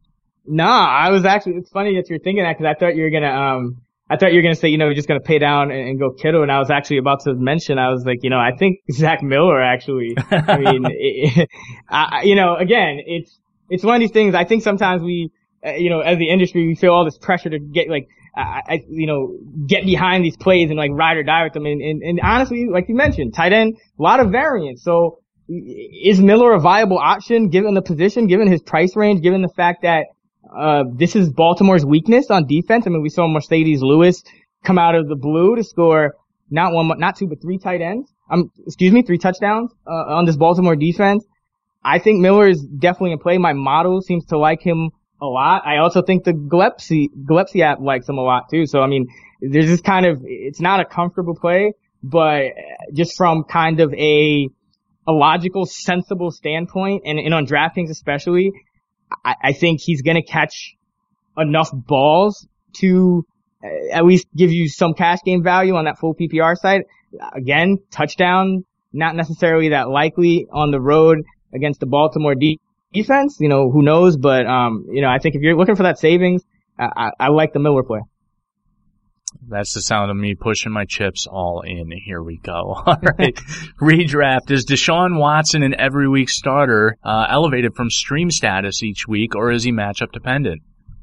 Nah, I was actually. It's funny that you're thinking that, because I thought you were gonna um. I thought you were going to say, you know, we're just going to pay down and, and go Kittle. And I was actually about to mention, I was like, you know, I think Zach Miller actually, I mean, it, I, you know, again, it's, it's one of these things. I think sometimes we, uh, you know, as the industry, we feel all this pressure to get like, I, I, you know, get behind these plays and like ride or die with them. And, and, and honestly, like you mentioned, tight end, a lot of variance. So, is Miller a viable option given the position, given his price range, given the fact that uh this is Baltimore's weakness on defense? I mean, we saw Mercedes Lewis come out of the blue to score not one, not two, but three tight ends. Um, excuse me, three touchdowns uh, on this Baltimore defense. I think Miller is definitely in play. My model seems to like him a lot. I also think the Gillespie Gillespie app likes him a lot too. So I mean, there's this kind of, it's not a comfortable play, but just from kind of a a logical, sensible standpoint, and, and on DraftKings especially, I, I think he's going to catch enough balls to uh, at least give you some cash game value on that full P P R side. Again, touchdown, not necessarily that likely on the road against the Baltimore de- defense. You know, who knows? But, um, you know, I think if you're looking for that savings, I, I, I like the Miller play. That's the sound of me pushing my chips all in. Here we go. All right. Redraft. Is Deshaun Watson an every week starter, uh, elevated from stream status each week, or is he matchup dependent?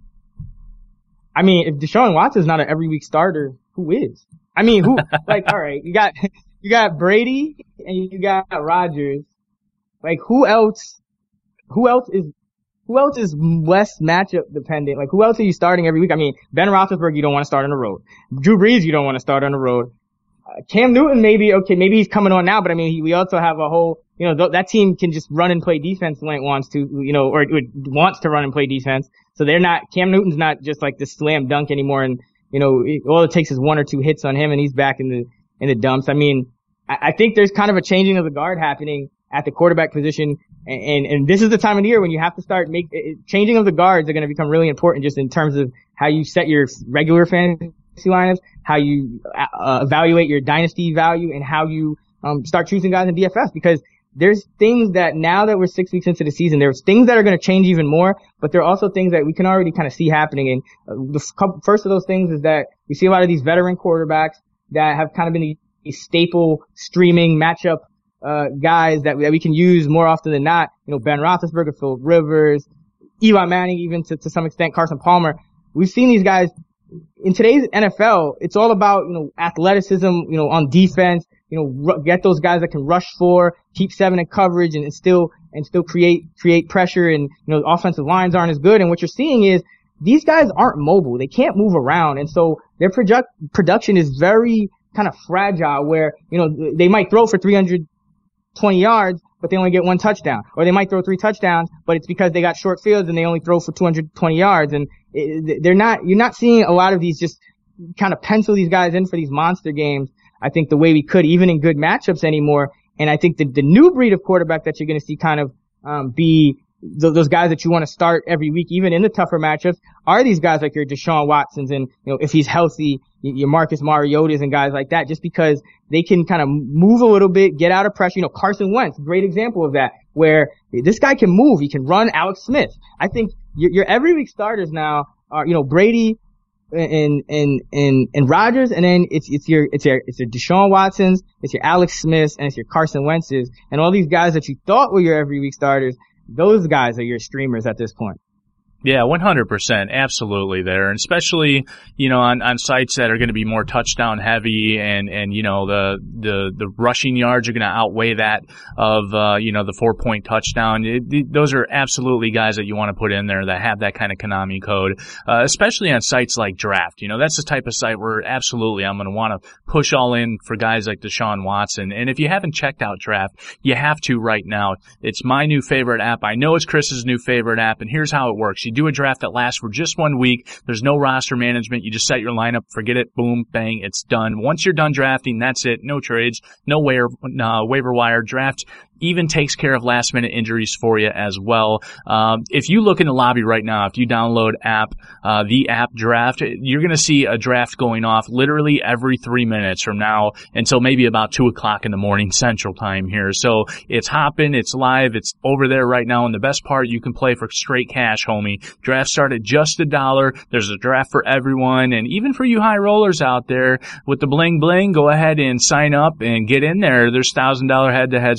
I mean, if Deshaun Watson's not an every week starter, who is? I mean, who, like, all right, you got, you got Brady and you got Rodgers. Like, who else, who else is, who else is less matchup dependent? Like, who else are you starting every week? I mean, Ben Roethlisberger, you don't want to start on the road. Drew Brees, you don't want to start on the road. Uh, Cam Newton, maybe, okay, maybe he's coming on now, but I mean, he, we also have a whole, you know, th- that team can just run and play defense when it wants to, you know, or it wants to run and play defense. So they're not, Cam Newton's not just like this slam dunk anymore, and, you know, it, all it takes is one or two hits on him and he's back in the, in the dumps. I mean, I, I think there's kind of a changing of the guard happening at the quarterback position. And, and, and this is the time of the year when you have to start make, it, changing of the guards are going to become really important just in terms of how you set your regular fantasy lineups, how you uh, evaluate your dynasty value, and how you, um, start choosing guys in D F S, because there's things that now that we're six weeks into the season, there's things that are going to change even more, but there are also things that we can already kind of see happening. And uh, the f- first of those things is that we see a lot of these veteran quarterbacks that have kind of been the staple streaming matchup uh guys that we, that we can use more often than not. You know, Ben Roethlisberger, Phillip Rivers, Eli Manning, even to, to some extent Carson Palmer. We've seen these guys in today's N F L. It's all about, you know, athleticism, you know, on defense, you know, r- get those guys that can rush for, keep seven in coverage, and, and still and still create create pressure. And, you know, offensive lines aren't as good. And what you're seeing is these guys aren't mobile. They can't move around, and so their project production is very kind of fragile, where, you know, they might throw for three hundred twenty yards, but they only get one touchdown. Or they might throw three touchdowns, but it's because they got short fields and they only throw for two hundred twenty yards. And it, they're not, you're not seeing a lot of these just kind of pencil these guys in for these monster games, I think, the way we could, even in good matchups anymore. And I think the, the new breed of quarterback that you're going to see kind of, um, be th- those guys that you want to start every week, even in the tougher matchups, are these guys like your Deshaun Watsons and, you know, if he's healthy, your Marcus Mariotas and guys like that, just because they can kind of move a little bit, get out of pressure. You know, Carson Wentz, great example of that, where this guy can move. He can run. Alex Smith. I think your, your every week starters now are, you know, Brady and, and, and, and Rodgers, and then it's, it's your, it's your, it's your Deshaun Watsons, it's your Alex Smiths, and it's your Carson Wentz's, and all these guys that you thought were your every week starters. Those guys are your streamers at this point. Yeah, one hundred percent. Absolutely there. And especially, you know, on, on sites that are going to be more touchdown heavy and, and, you know, the, the, the rushing yards are going to outweigh that of, uh, you know, the four point touchdown. It, it, those are absolutely guys that you want to put in there that have that kind of Konami code, uh, especially on sites like Draft. You know, that's the type of site where absolutely I'm going to want to push all in for guys like Deshaun Watson. And if you haven't checked out Draft, you have to right now. It's my new favorite app. I know it's Chris's new favorite app, and here's how it works. You do a draft that lasts for just one week. There's no roster management. You just set your lineup, forget it, boom, bang, it's done. Once you're done drafting, that's it. No trades, no waiver, uh, waiver wire. Draft even takes care of last minute injuries for you as well. Um, if you look in the lobby right now, if you download app, uh, the app Draft, you're going to see a draft going off literally every three minutes from now until maybe about two o'clock in the morning Central Time here. So it's hopping, it's live, it's over there right now. And the best part, you can play for straight cash, homie. Draft start at just a dollar. There's a draft for everyone. And even for you high rollers out there with the bling bling, go ahead and sign up and get in there. There's one thousand dollars head to heads for you as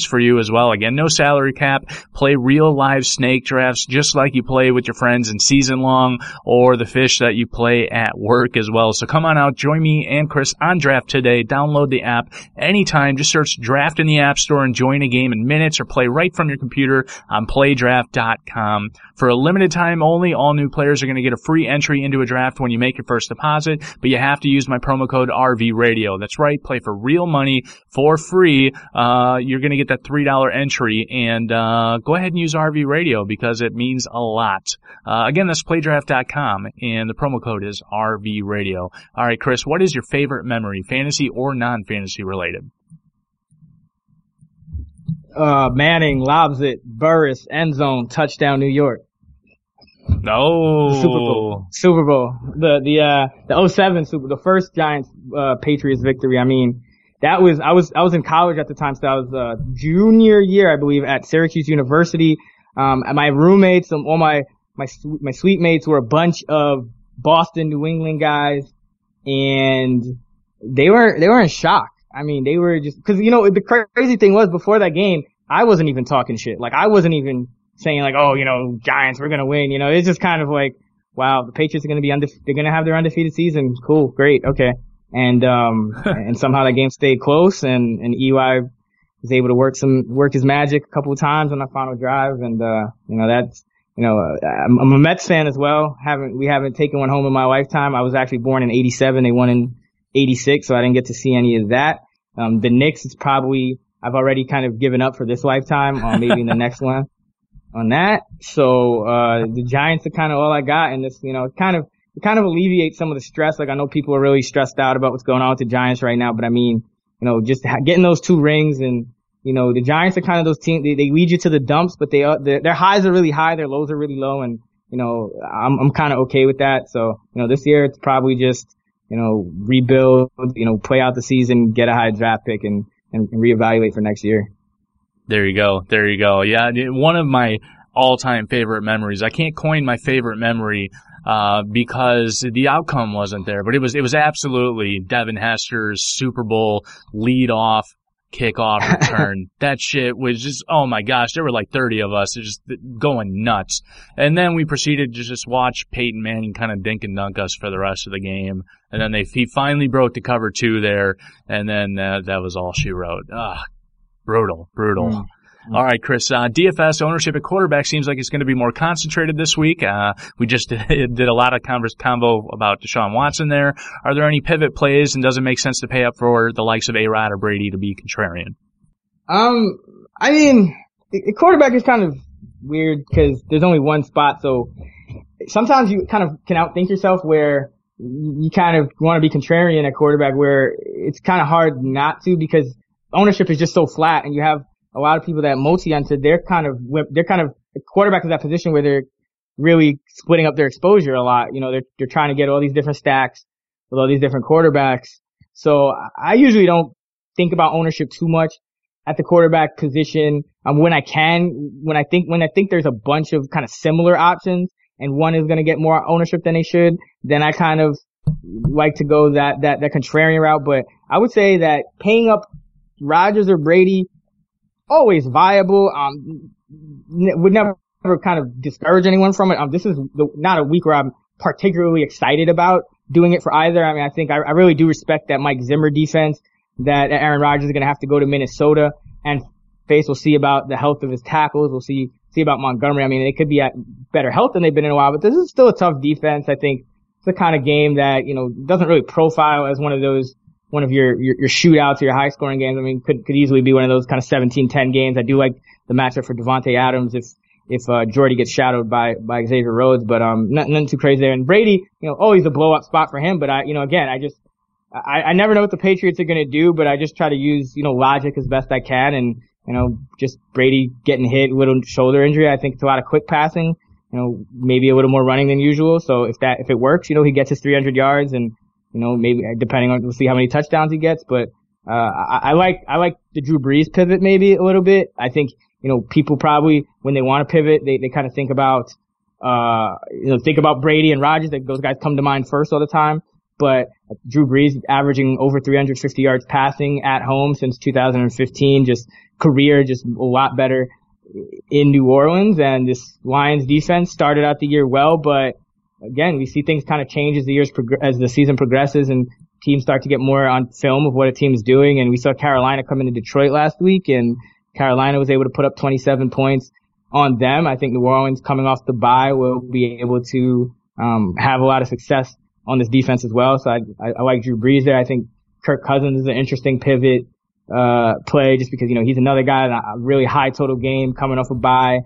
as well. Again, no salary cap. Play real live snake drafts just like you play with your friends in season long, or the fish that you play at work as well. So come on out, join me and Chris on Draft today. Download the app anytime. Just search Draft in the App Store and join a game in minutes, or play right from your computer on play draft dot com. For a limited time only, all new players are going to get a free entry into a draft when you make your first deposit, but you have to use my promo code R V Radio. That's right, play for real money for free. Uh, you're going to get that three dollar entry, and uh, go ahead and use R V Radio because it means a lot. Uh, again, that's play draft dot com, and the promo code is R V Radio. All right, Chris, what is your favorite memory, fantasy or non-fantasy related? Uh, Manning lobs it, Burris, end zone, touchdown, New York. No. Super Bowl. Super Bowl. The, the, uh, the oh seven Super, the first Giants, uh, Patriots victory. I mean, that was, I was, I was in college at the time, so I was, uh, junior year, I believe, at Syracuse University. Um, and my roommates, um, all my, my, my suite mates were a bunch of Boston, New England guys, and they were, they were in shock. I mean, they were just, cause you know, the crazy thing was before that game, I wasn't even talking shit. Like, I wasn't even saying like, oh, you know, Giants, we're gonna win. You know, it's just kind of like, wow, the Patriots are gonna be undefe- they're gonna have their undefeated season. Cool, great, okay. And, um, and somehow that game stayed close, and, and E Y was able to work some, work his magic a couple of times on the final drive. And, uh, you know, that's, you know, uh, I'm, I'm a Mets fan as well. Haven't, we haven't taken one home in my lifetime. I was actually born in eighty-seven. They won in eighty-six, so I didn't get to see any of that. Um, the Knicks is probably, I've already kind of given up for this lifetime, or maybe in the next one on that. So, uh, the Giants are kind of all I got, and this, you know, it kind of, it kind of alleviates some of the stress. Like, I know people are really stressed out about what's going on with the Giants right now, but I mean, you know, just ha- getting those two rings, and, you know, the Giants are kind of those teams, they, they lead you to the dumps, but they are, their highs are really high, their lows are really low, and, you know, I'm, I'm kind of okay with that. So, you know, this year it's probably just, you know, rebuild, you know, play out the season, get a high draft pick, and, and, and reevaluate for next year. There you go. There you go. Yeah, one of my all-time favorite memories. I can't coin my favorite memory uh because the outcome wasn't there, but it was it was absolutely Devin Hester's Super Bowl lead-off kickoff return. That shit was just, oh my gosh, there were like thirty of us just going nuts. And then we proceeded to just watch Peyton Manning kind of dink and dunk us for the rest of the game. And then they he finally broke the cover two there, and then uh, that was all she wrote. Ah, brutal, brutal. Mm. All right, Chris, uh, D F S ownership at quarterback seems like it's going to be more concentrated this week. Uh, we just did, did a lot of converse, convo about Deshaun Watson there. Are there any pivot plays, and does it make sense to pay up for the likes of A-Rod or Brady to be contrarian? Um, I mean, the quarterback is kind of weird because there's only one spot, so sometimes you kind of can outthink yourself where you kind of want to be contrarian at quarterback, where it's kind of hard not to because ownership is just so flat, and you have a lot of people that multi entered, they're kind of, they're kind of, the quarterback is that position where they're really splitting up their exposure a lot. You know, they're, they're trying to get all these different stacks with all these different quarterbacks. So I usually don't think about ownership too much at the quarterback position. Um, when I can, when I think, when I think there's a bunch of kind of similar options and one is going to get more ownership than they should, then I kind of like to go that, that, that contrarian route. But I would say that paying up Rodgers or Brady, always viable. Um, would never kind of discourage anyone from it. Um, this is the, not a week where I'm particularly excited about doing it for either. I mean, I think I, I really do respect that Mike Zimmer defense, that Aaron Rodgers is going to have to go to Minnesota and face. We'll see about the health of his tackles. We'll see, see about Montgomery. I mean, they could be at better health than they've been in a while, but this is still a tough defense. I think it's the kind of game that, you know, doesn't really profile as one of those one of your, your, your shootouts or your high scoring games. I mean, could, could easily be one of those kind of seventeen ten games. I do like the matchup for Devontae Adams if, if, uh, Jordy gets shadowed by, by Xavier Rhodes, but, um, nothing, nothing too crazy there. And Brady, you know, always a blow up spot for him, but I, you know, again, I just, I, I never know what the Patriots are going to do, but I just try to use, you know, logic as best I can. And, you know, just Brady getting hit, little shoulder injury. I think it's a lot of quick passing, you know, maybe a little more running than usual. So if that, if it works, you know, he gets his three hundred yards and, you know, maybe depending on, we'll see how many touchdowns he gets, but, uh, I, I like, I like the Drew Brees pivot maybe a little bit. I think, you know, people probably, when they want to pivot, they, they kind of think about, uh, you know, think about Brady and Rodgers. Like, those guys come to mind first all the time. But Drew Brees averaging over three hundred fifty yards passing at home since two thousand fifteen, just career just a lot better in New Orleans. And this Lions defense started out the year well, but again, we see things kind of change as the years prog- as the season progresses and teams start to get more on film of what a team is doing. And we saw Carolina come into Detroit last week, and Carolina was able to put up twenty-seven points on them. I think New Orleans, coming off the bye, will be able to um have a lot of success on this defense as well. So I, I, I like Drew Brees there. I think Kirk Cousins is an interesting pivot uh play just because, you know, he's another guy in a really high total game coming off a bye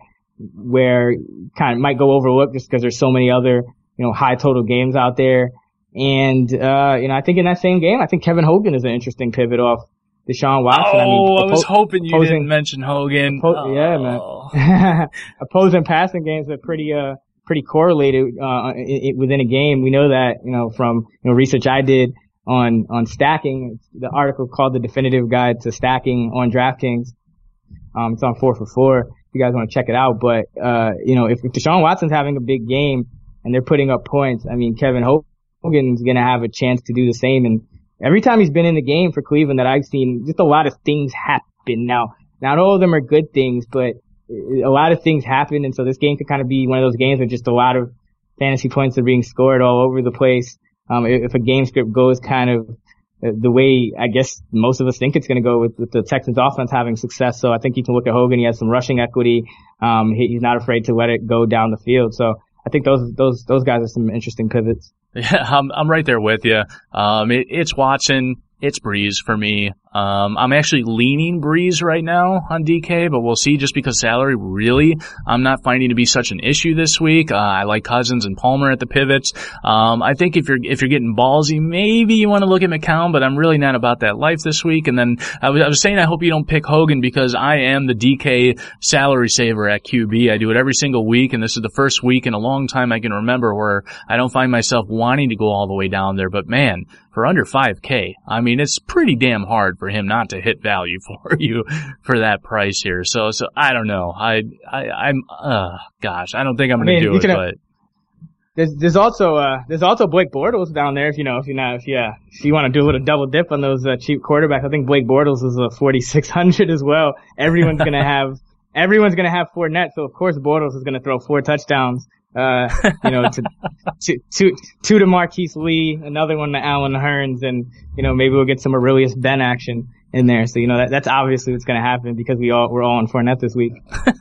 where kind of might go overlooked just because there's so many other, you know, high total games out there. And, uh, you know, I think in that same game, I think Kevin Hogan is an interesting pivot off Deshaun Watson. Oh, I, mean, I was oppo- hoping you opposing, didn't mention Hogan. Oppo- oh. Yeah, man. Opposing passing games are pretty, uh, pretty correlated, uh, in, in, within a game. We know that, you know, from, you know, research I did on, on stacking. The article called The Definitive Guide to Stacking on DraftKings. Um, it's on four for four. If you guys want to check it out. But, uh, you know, if, if Deshaun Watson's having a big game and they're putting up points, I mean, Kevin Hogan's going to have a chance to do the same. And every time he's been in the game for Cleveland that I've seen, just a lot of things happen. Now, not all of them are good things, but a lot of things happen. And so this game could kind of be one of those games where just a lot of fantasy points are being scored all over the place. Um, if a game script goes kind of the way I guess most of us think it's going to go with, with the Texans offense having success. So I think you can look at Hogan. He has some rushing equity. Um, he, he's not afraid to let it go down the field. So I think those, those, those guys are some interesting pivots. Yeah, I'm, I'm right there with you. Um, it, it's Watson. It's Breeze for me. Um, I'm actually leaning Breeze right now on D K, but we'll see just because salary really I'm not finding to be such an issue this week. Uh, I like Cousins and Palmer at the pivots. Um, I think if you're, if you're getting ballsy, maybe you want to look at McCown, but I'm really not about that life this week. And then I was, I was saying I hope you don't pick Hogan because I am the D K salary saver at Q B. I do it every single week, and this is the first week in a long time I can remember where I don't find myself wanting to go all the way down there. But man, for under five K, I mean, it's pretty damn hard for him not to hit value for you for that price here. So, so I don't know. I, I, I'm, uh, gosh, I don't think I'm going to do it, can, but. There's, there's also, uh, there's also Blake Bortles down there if you know, if you know, if you, uh, if you want to do a little double dip on those, uh, cheap quarterbacks. I think Blake Bortles is a forty-six hundred as well. Everyone's going to have, everyone's going to have Fournette. So of course Bortles is going to throw four touchdowns. Uh, you know, to, to, to, two to Marquise Lee, another one to Allen Hurns, and, you know, maybe we'll get some Aurelius Ben action in there. So, you know, that, that's obviously what's going to happen because we all, we're all on Fournette this week.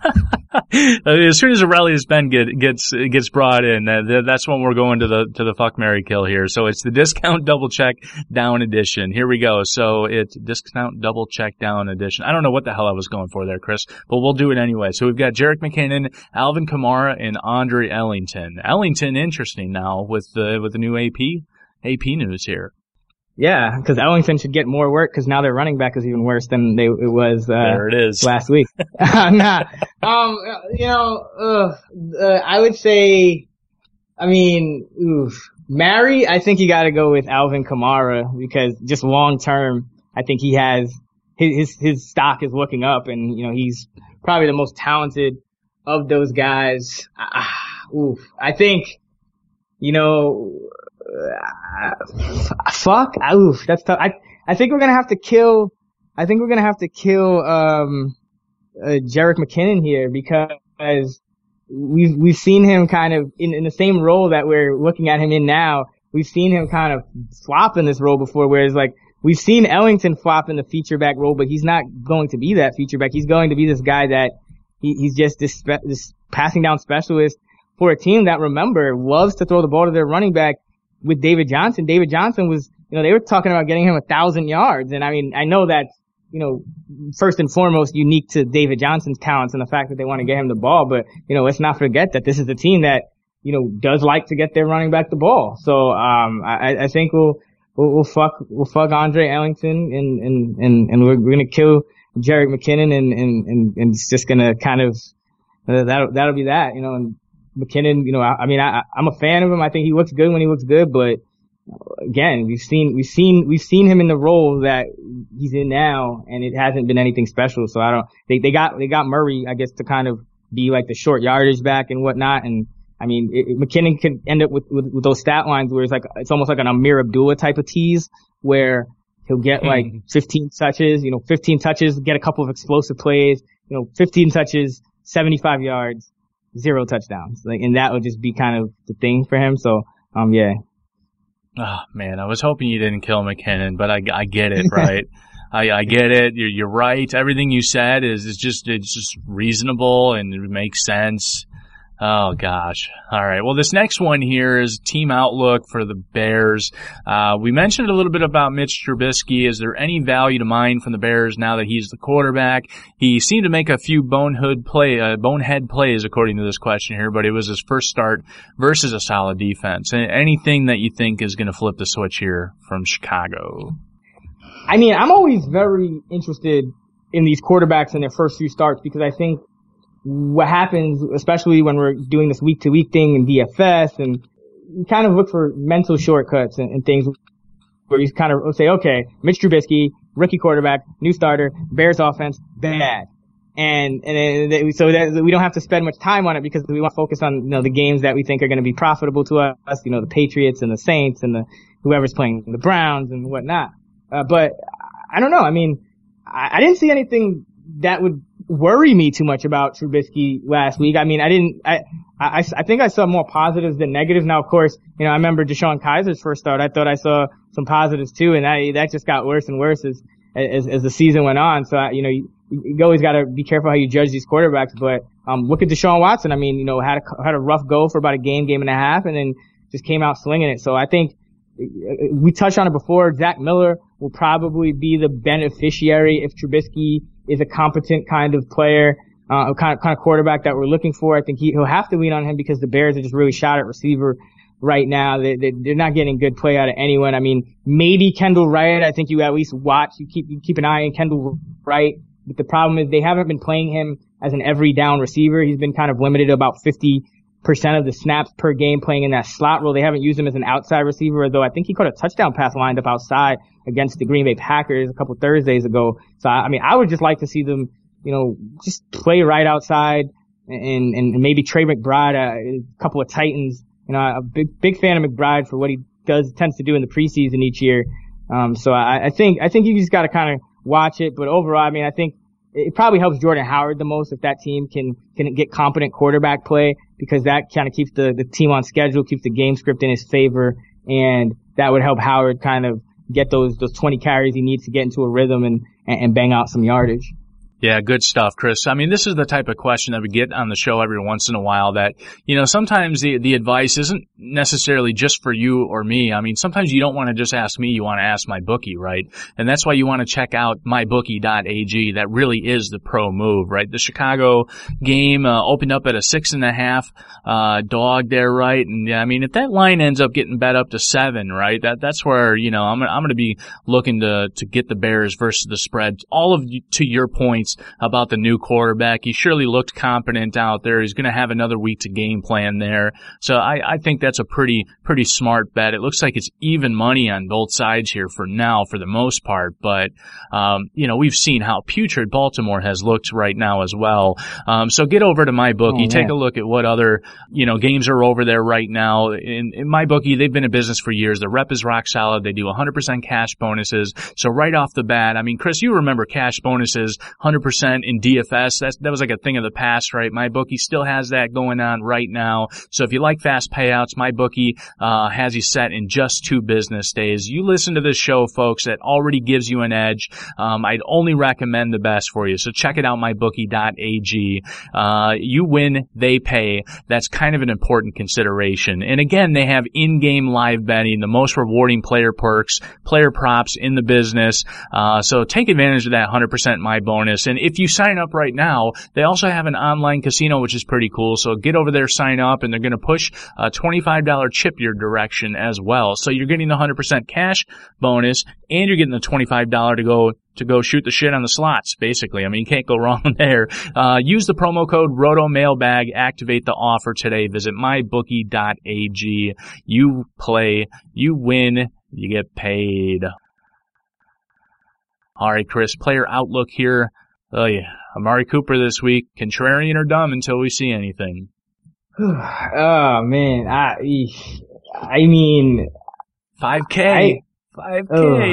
As soon as Aurelius Ben get, gets, gets brought in, uh, that's when we're going to the, to the fuck, marry, kill here. So it's the discount double check down edition. Here we go. So it's discount double check down edition. I don't know what the hell I was going for there, Chris, but we'll do it anyway. So we've got Jerick McKinnon, Alvin Kamara, and Andre Ellington. Ellington, interesting now with the, with the new A P, A P news here. Yeah, because Ellington should get more work because now their running back is even worse than they, it was uh, there it is. last week. nah. Um, you know, uh, uh, I would say, I mean, oof. Mary, I think you got to go with Alvin Kamara because just long term, I think he has his, his his stock is looking up, and you know he's probably the most talented of those guys. Ah, oof. I think, you know. Uh, fuck, oof, that's tough. I I think we're gonna have to kill. I think we're gonna have to kill um uh, Jerick McKinnon here because we've we've seen him kind of in in the same role that we're looking at him in now. We've seen him kind of flop in this role before, whereas like we've seen Ellington flop in the feature back role, but he's not going to be that feature back. He's going to be this guy that he, he's just this spe- this passing down specialist for a team that, remember, loves to throw the ball to their running back. With David Johnson, David Johnson was, you know, they were talking about getting him a thousand yards. And I mean, I know that's, you know, first and foremost unique to David Johnson's talents and the fact that they want to get him the ball. But, you know, let's not forget that this is a team that, you know, does like to get their running back the ball. So, um, I, I think we'll, we'll, we'll fuck, we'll fuck Andre Ellington and, and, and, and we're, we're going to kill Jerick McKinnon and, and, and, and it's just going to kind of, uh, that'll, that'll be that, you know, and, McKinnon, you know, I, I mean, I, I'm a fan of him. I think he looks good when he looks good, but again, we've seen, we've seen, we've seen him in the role that he's in now, and it hasn't been anything special. So I don't, they, they got, they got Murray, I guess, to kind of be like the short yardage back and whatnot. And I mean, it, it, McKinnon could end up with, with, with those stat lines where it's like, it's almost like an Amir Abdullah type of tease where, He'll get like fifteen touches, you know, fifteen touches, get a couple of explosive plays, you know, fifteen touches, seventy-five yards, zero touchdowns. Like, and that would just be kind of the thing for him. So, um, yeah. Oh man, I was hoping you didn't kill McKinnon, but I, I get it, right? I, I get it. You're, you're right. Everything you said is, is just, it's just reasonable and it makes sense. Oh gosh. All right. Well, this next one here is team outlook for the Bears. Uh, we mentioned a little bit about Mitch Trubisky. Is there any value to mine from the Bears now that he's the quarterback? He seemed to make a few bonehead play, uh, bonehead plays according to this question here, but it was his first start versus a solid defense. Anything that you think is going to flip the switch here from Chicago? I mean, I'm always very interested in these quarterbacks in their first few starts because I think what happens, especially when we're doing this week-to-week thing in D F S, and you kind of look for mental shortcuts and, and things where you kind of say, okay, Mitch Trubisky, rookie quarterback, new starter, Bears offense, bad. And, and then, so that we don't have to spend much time on it because we want to focus on, you know, the games that we think are going to be profitable to us, you know, the Patriots and the Saints and the, whoever's playing the Browns and whatnot. Uh, but I don't know. I mean, I, I didn't see anything that would worry me too much about Trubisky last week. I mean, I didn't, I, I, I think I saw more positives than negatives. Now, of course, you know, I remember DeShone Kizer's first start. I thought I saw some positives too, and that, that just got worse and worse as, as, as the season went on. So, I, you know, you, you always gotta be careful how you judge these quarterbacks, but, um, look at Deshaun Watson. I mean, you know, had a, had a rough go for about a game, game and a half, and then just came out slinging it. So I think, we touched on it before, Zach Miller will probably be the beneficiary if Trubisky is a competent kind of player, uh, kind of, kind of quarterback that we're looking for. I think he, he'll have to lean on him because the Bears are just really shot at receiver right now. They, they, they're not getting good play out of anyone. I mean, maybe Kendall Wright. I think you at least watch, you keep, you keep an eye on Kendall Wright. But the problem is they haven't been playing him as an every down receiver. He's been kind of limited to about fifty percent of the snaps per game playing in that slot role. They haven't used him as an outside receiver, though I think he caught a touchdown pass lined up outside against the Green Bay Packers a couple Thursdays ago. So, I mean, I would just like to see them, you know, just play right outside and, and maybe Trey McBride, uh, a couple of Titans. You know, a big, big fan of McBride for what he does, tends to do in the preseason each year. Um, so I, I think, I think you just gotta kind of watch it. But overall, I mean, I think it probably helps Jordan Howard the most if that team can, can get competent quarterback play, because that kind of keeps the, the team on schedule, keeps the game script in his favor, and that would help Howard kind of get those, those twenty carries he needs to get into a rhythm and, and bang out some yardage. Yeah, good stuff, Chris. I mean, this is the type of question that we get on the show every once in a while that, you know, sometimes the, the advice isn't necessarily just for you or me. I mean, sometimes you don't want to just ask me, you want to ask MyBookie, right? And that's why you want to check out my bookie dot a g. That really is the pro move, right? The Chicago game uh, opened up at a six and a half uh dog there, right? And yeah, I mean, if that line ends up getting bet up to seven, right? That that's where, you know, I'm I'm going to be looking to to get the Bears versus the spread. All of you, to your points about the new quarterback, he surely looked competent out there. He's going to have another week to game plan there. So I, I think that's a pretty, pretty smart bet. It looks like it's even money on both sides here for now, for the most part. But, um, you know, we've seen how putrid Baltimore has looked right now as well. Um, so get over to MyBookie. Oh, take a look at what other, you know, games are over there right now. In, in MyBookie, they've been in business for years. The rep is rock solid. They do one hundred percent cash bonuses. So right off the bat, I mean, Chris, you remember cash bonuses, one hundred percent in D F S. That's, that was like a thing of the past, right? MyBookie still has that going on right now. So if you like fast payouts, MyBookie uh, has you set in just two business days. You listen to this show, folks, that already gives you an edge. Um, I'd only recommend the best for you. So check it out, my bookie dot a g. Uh, you win, they pay. That's kind of an important consideration. And again, they have in-game live betting, the most rewarding player perks, player props in the business. Uh, so take advantage of that one hundred percent My Bonus. And if you sign up right now, they also have an online casino, which is pretty cool. So get over there, sign up, and they're going to push a twenty-five dollars chip your direction as well. So you're getting the one hundred percent cash bonus, and you're getting the twenty-five dollars to go to go shoot the shit on the slots, basically. I mean, you can't go wrong there. Uh, use the promo code ROTOMailbag. Activate the offer today. Visit my bookie dot a g. You play, you win, you get paid. All right, Chris, player outlook here. Oh, yeah. Amari Cooper this week. Contrarian or dumb until we see anything. Oh, man. I, I mean. five K. I, five K. Uh,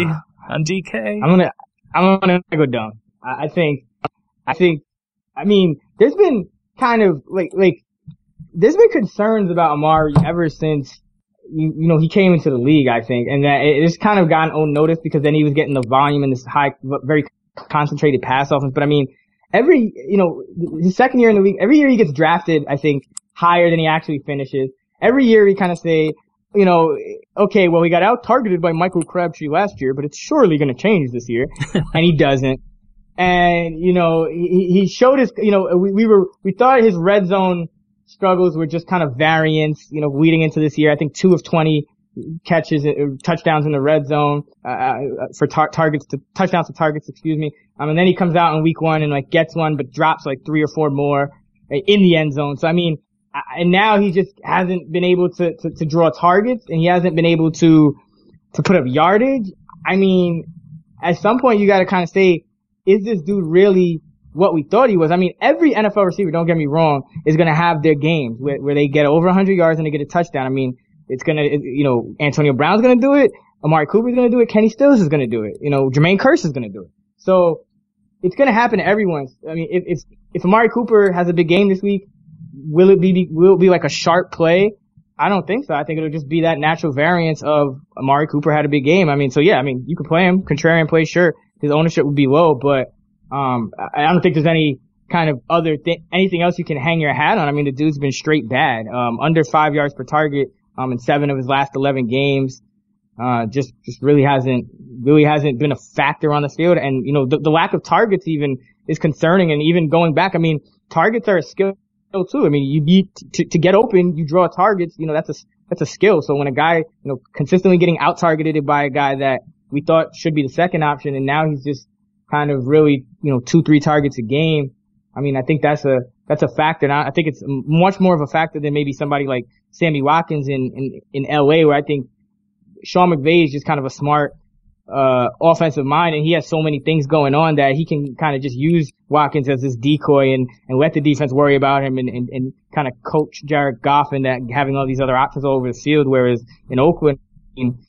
on D K? I'm gonna, I'm gonna go dumb. I, I think, I think, I mean, there's been kind of like, like, there's been concerns about Amari ever since, you, you know, he came into the league, I think, and that it, it's kind of gotten unnoticed because then he was getting the volume and this high, very concentrated pass offense. But I mean, every, you know, his second year in the league, every year he gets drafted, I think, higher than he actually finishes. Every year he kind of say, you know, okay, well, he got out targeted by Michael Crabtree last year, but it's surely going to change this year. And he doesn't. And, you know, he, he showed his, you know, we, we were, we thought his red zone struggles were just kind of variance, you know, leading into this year. I think two of twenty catches, uh, touchdowns in the red zone, uh, for tar- targets to, touchdowns to targets, excuse me. Um, and then he comes out in week one and like gets one, but drops like three or four more in the end zone. So, I mean, and now he just hasn't been able to, to, to draw targets, and he hasn't been able to, to put up yardage. I mean, at some point you gotta kind of say, is this dude really what we thought he was? I mean, every N F L receiver, don't get me wrong, is gonna have their games where, where they get over one hundred yards and they get a touchdown. I mean, it's gonna, you know, Antonio Brown's gonna do it, Amari Cooper's gonna do it, Kenny Stills is gonna do it, you know, Jermaine Kearse is gonna do it. So, it's gonna happen to everyone. I mean, if, if, if Amari Cooper has a big game this week, will it be, will it be like a sharp play? I don't think so. I think it'll just be that natural variance of Amari Cooper had a big game. I mean, so yeah, I mean, you could play him, contrarian play, sure. His ownership would be low, but, um, I don't think there's any kind of other thing, anything else you can hang your hat on. I mean, the dude's been straight bad. Um, under five yards per target, um, in seven of his last eleven games. Uh, just, just really hasn't, really hasn't been a factor on the field. And, you know, the, the lack of targets even is concerning. And even going back, I mean, targets are a skill too. I mean, you need to, to get open, you draw targets, you know, that's a, that's a skill. So when a guy, you know, consistently getting out targeted by a guy that we thought should be the second option, and now he's just kind of really, you know, two, three targets a game. I mean, I think that's a, that's a factor. And I think it's much more of a factor than maybe somebody like Sammy Watkins in, in, in L A, where I think Sean McVay is just kind of a smart, uh, offensive mind, and he has so many things going on that he can kind of just use Watkins as this decoy and, and let the defense worry about him and, and, and kind of coach Jared Goff and that having all these other options all over the field. Whereas in Oakland, I mean,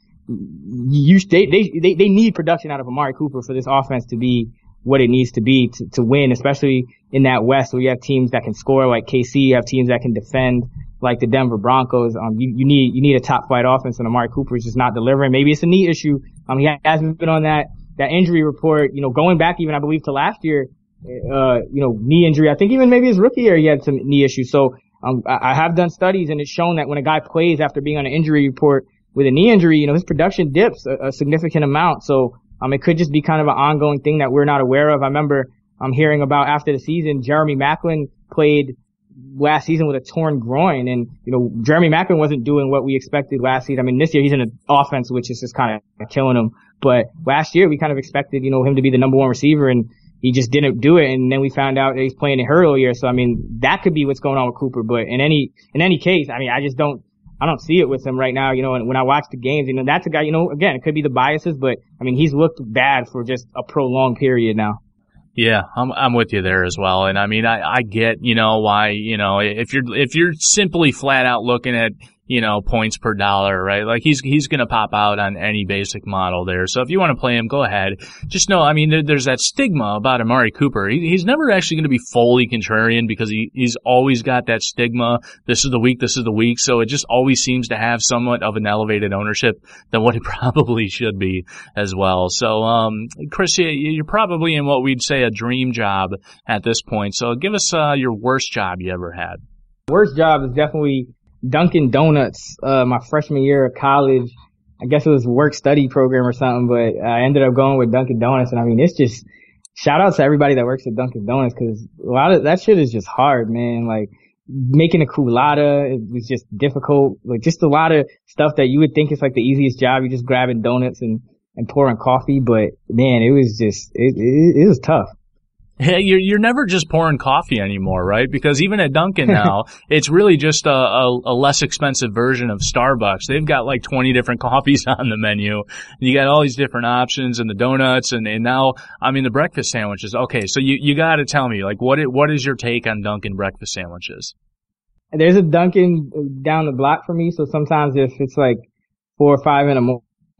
you, they, they, they, they need production out of Amari Cooper for this offense to be what it needs to be to, to win, especially in that West where you have teams that can score like K C, you have teams that can defend like the Denver Broncos. Um, you, you need, you need a top flight offense, and Amari Cooper is just not delivering. Maybe it's a knee issue. Um, he hasn't been on that, that injury report, you know, going back even, I believe, to last year, uh, you know, knee injury. I think even maybe his rookie year he had some knee issues. So, um, I, I have done studies, and it's shown that when a guy plays after being on an injury report with a knee injury, you know, his production dips a, a significant amount. So, um, it could just be kind of an ongoing thing that we're not aware of. I remember, um, hearing about after the season, Jeremy Maclin played last season with a torn groin, and, you know, Jeremy Maclin wasn't doing what we expected last season. I mean, this year he's in an offense which is just kind of killing him. But last year we kind of expected, you know, him to be the number one receiver, and he just didn't do it. And then we found out that he's playing a hurdle year. So, I mean, that could be what's going on with Cooper. But in any, in any case, I mean, I just don't, I don't see it with him right now, you know, and when I watch the games, you know, that's a guy, you know, again, it could be the biases, but I mean, he's looked bad for just a prolonged period now. Yeah, I'm I'm with you there as well. And I mean, I, I get, you know, why, you know, if you're if you're simply flat out looking at, you know, points per dollar, right? Like he's he's going to pop out on any basic model there. So if you want to play him, go ahead. Just know, I mean, there, there's that stigma about Amari Cooper. He, he's never actually going to be fully contrarian because he he's always got that stigma. This is the week, this is the week. So it just always seems to have somewhat of an elevated ownership than what it probably should be as well. So, um, Chris, you're probably in what we'd say a dream job at this point. So give us uh, your worst job you ever had. Worst job is definitely Dunkin' Donuts, uh, my freshman year of college. I guess it was work study program or something, but I ended up going with Dunkin' Donuts. And I mean, it's just, shout out to everybody that works at Dunkin' Donuts, cause a lot of that shit is just hard, man. Like making a culotta, it was just difficult. Like just a lot of stuff that you would think is like the easiest job. You're just grabbing donuts and, and pouring coffee. But man, it was just, it, it, it was tough. Hey, you're you're never just pouring coffee anymore, right? Because even at Dunkin' now, it's really just a, a, a less expensive version of Starbucks. They've got like twenty different coffees on the menu. You got all these different options and the donuts and, and now, I mean, the breakfast sandwiches. Okay, so you, you gotta tell me, like, what it, what is your take on Dunkin' breakfast sandwiches? There's a Dunkin' down the block for me, so sometimes if it's like four or five in the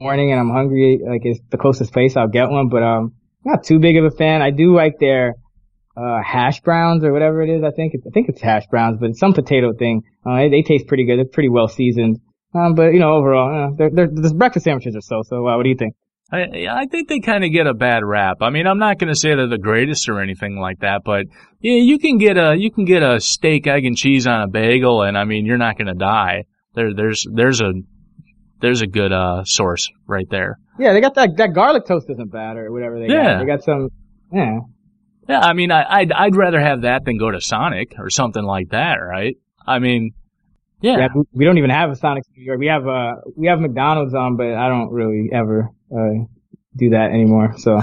morning and I'm hungry, like it's the closest place, I'll get one. But um, not too big of a fan. I do like their uh hash browns or whatever it is. I think it's, I think it's hash browns, but it's some potato thing. Uh, they, they taste pretty good. They're pretty well seasoned. Um, but you know, overall, uh, they're, they're, the breakfast sandwiches are so. So, uh, what do you think? I, I think they kind of get a bad rap. I mean, I'm not going to say they're the greatest or anything like that, but yeah, you can get a you can get a steak, egg, and cheese on a bagel, and I mean, you're not going to die. There, there's there's a there's a good uh source right there. Yeah, they got that that garlic toast isn't bad or whatever they yeah. got. They got some. Yeah. Yeah, I mean, I, I'd I'd rather have that than go to Sonic or something like that, right? I mean, yeah. yeah we, we don't even have a Sonic in New York. We have uh we have McDonald's on, but I don't really ever uh do that anymore. So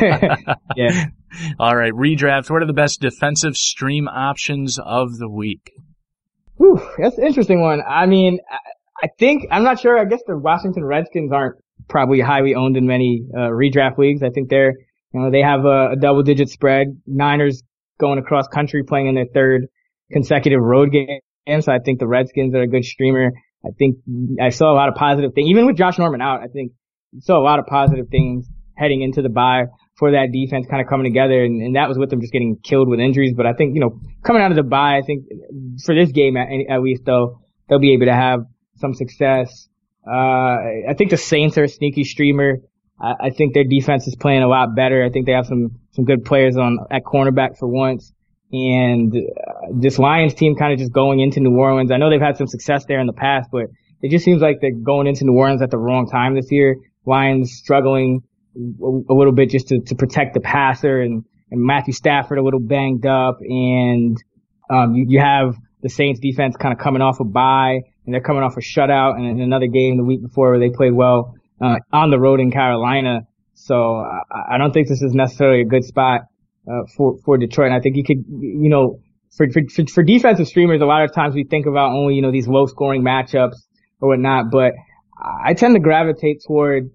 yeah. All right, redraft. What are the best defensive stream options of the week? Whew, that's an interesting one. I mean, I, I think I'm not sure. I guess the Washington Redskins aren't probably highly owned in many uh, redraft leagues. I think they're You know, they have a, a double-digit spread. Niners going across country playing in their third consecutive road game. So I think the Redskins are a good streamer. I think I saw a lot of positive things. Even with Josh Norman out, I think I saw a lot of positive things heading into the bye for that defense kind of coming together. And, and that was with them just getting killed with injuries. But I think, you know, coming out of the bye, I think for this game at, at least, though, they'll be able to have some success. Uh, I think the Saints are a sneaky streamer. I think their defense is playing a lot better. I think they have some, some good players on, at cornerback for once. And uh, this Lions team kind of just going into New Orleans. I know they've had some success there in the past, but it just seems like they're going into New Orleans at the wrong time this year. Lions struggling a, a little bit just to, to protect the passer, and, and Matthew Stafford a little banged up. And, um, you, you have the Saints defense kind of coming off a bye, and they're coming off a shutout and another game the week before where they played well. Uh, on the road in Carolina. So I, I don't think this is necessarily a good spot, uh, for, for Detroit. And I think you could, you know, for, for, for defensive streamers, a lot of times we think about only, you know, these low scoring matchups or whatnot, but I tend to gravitate toward,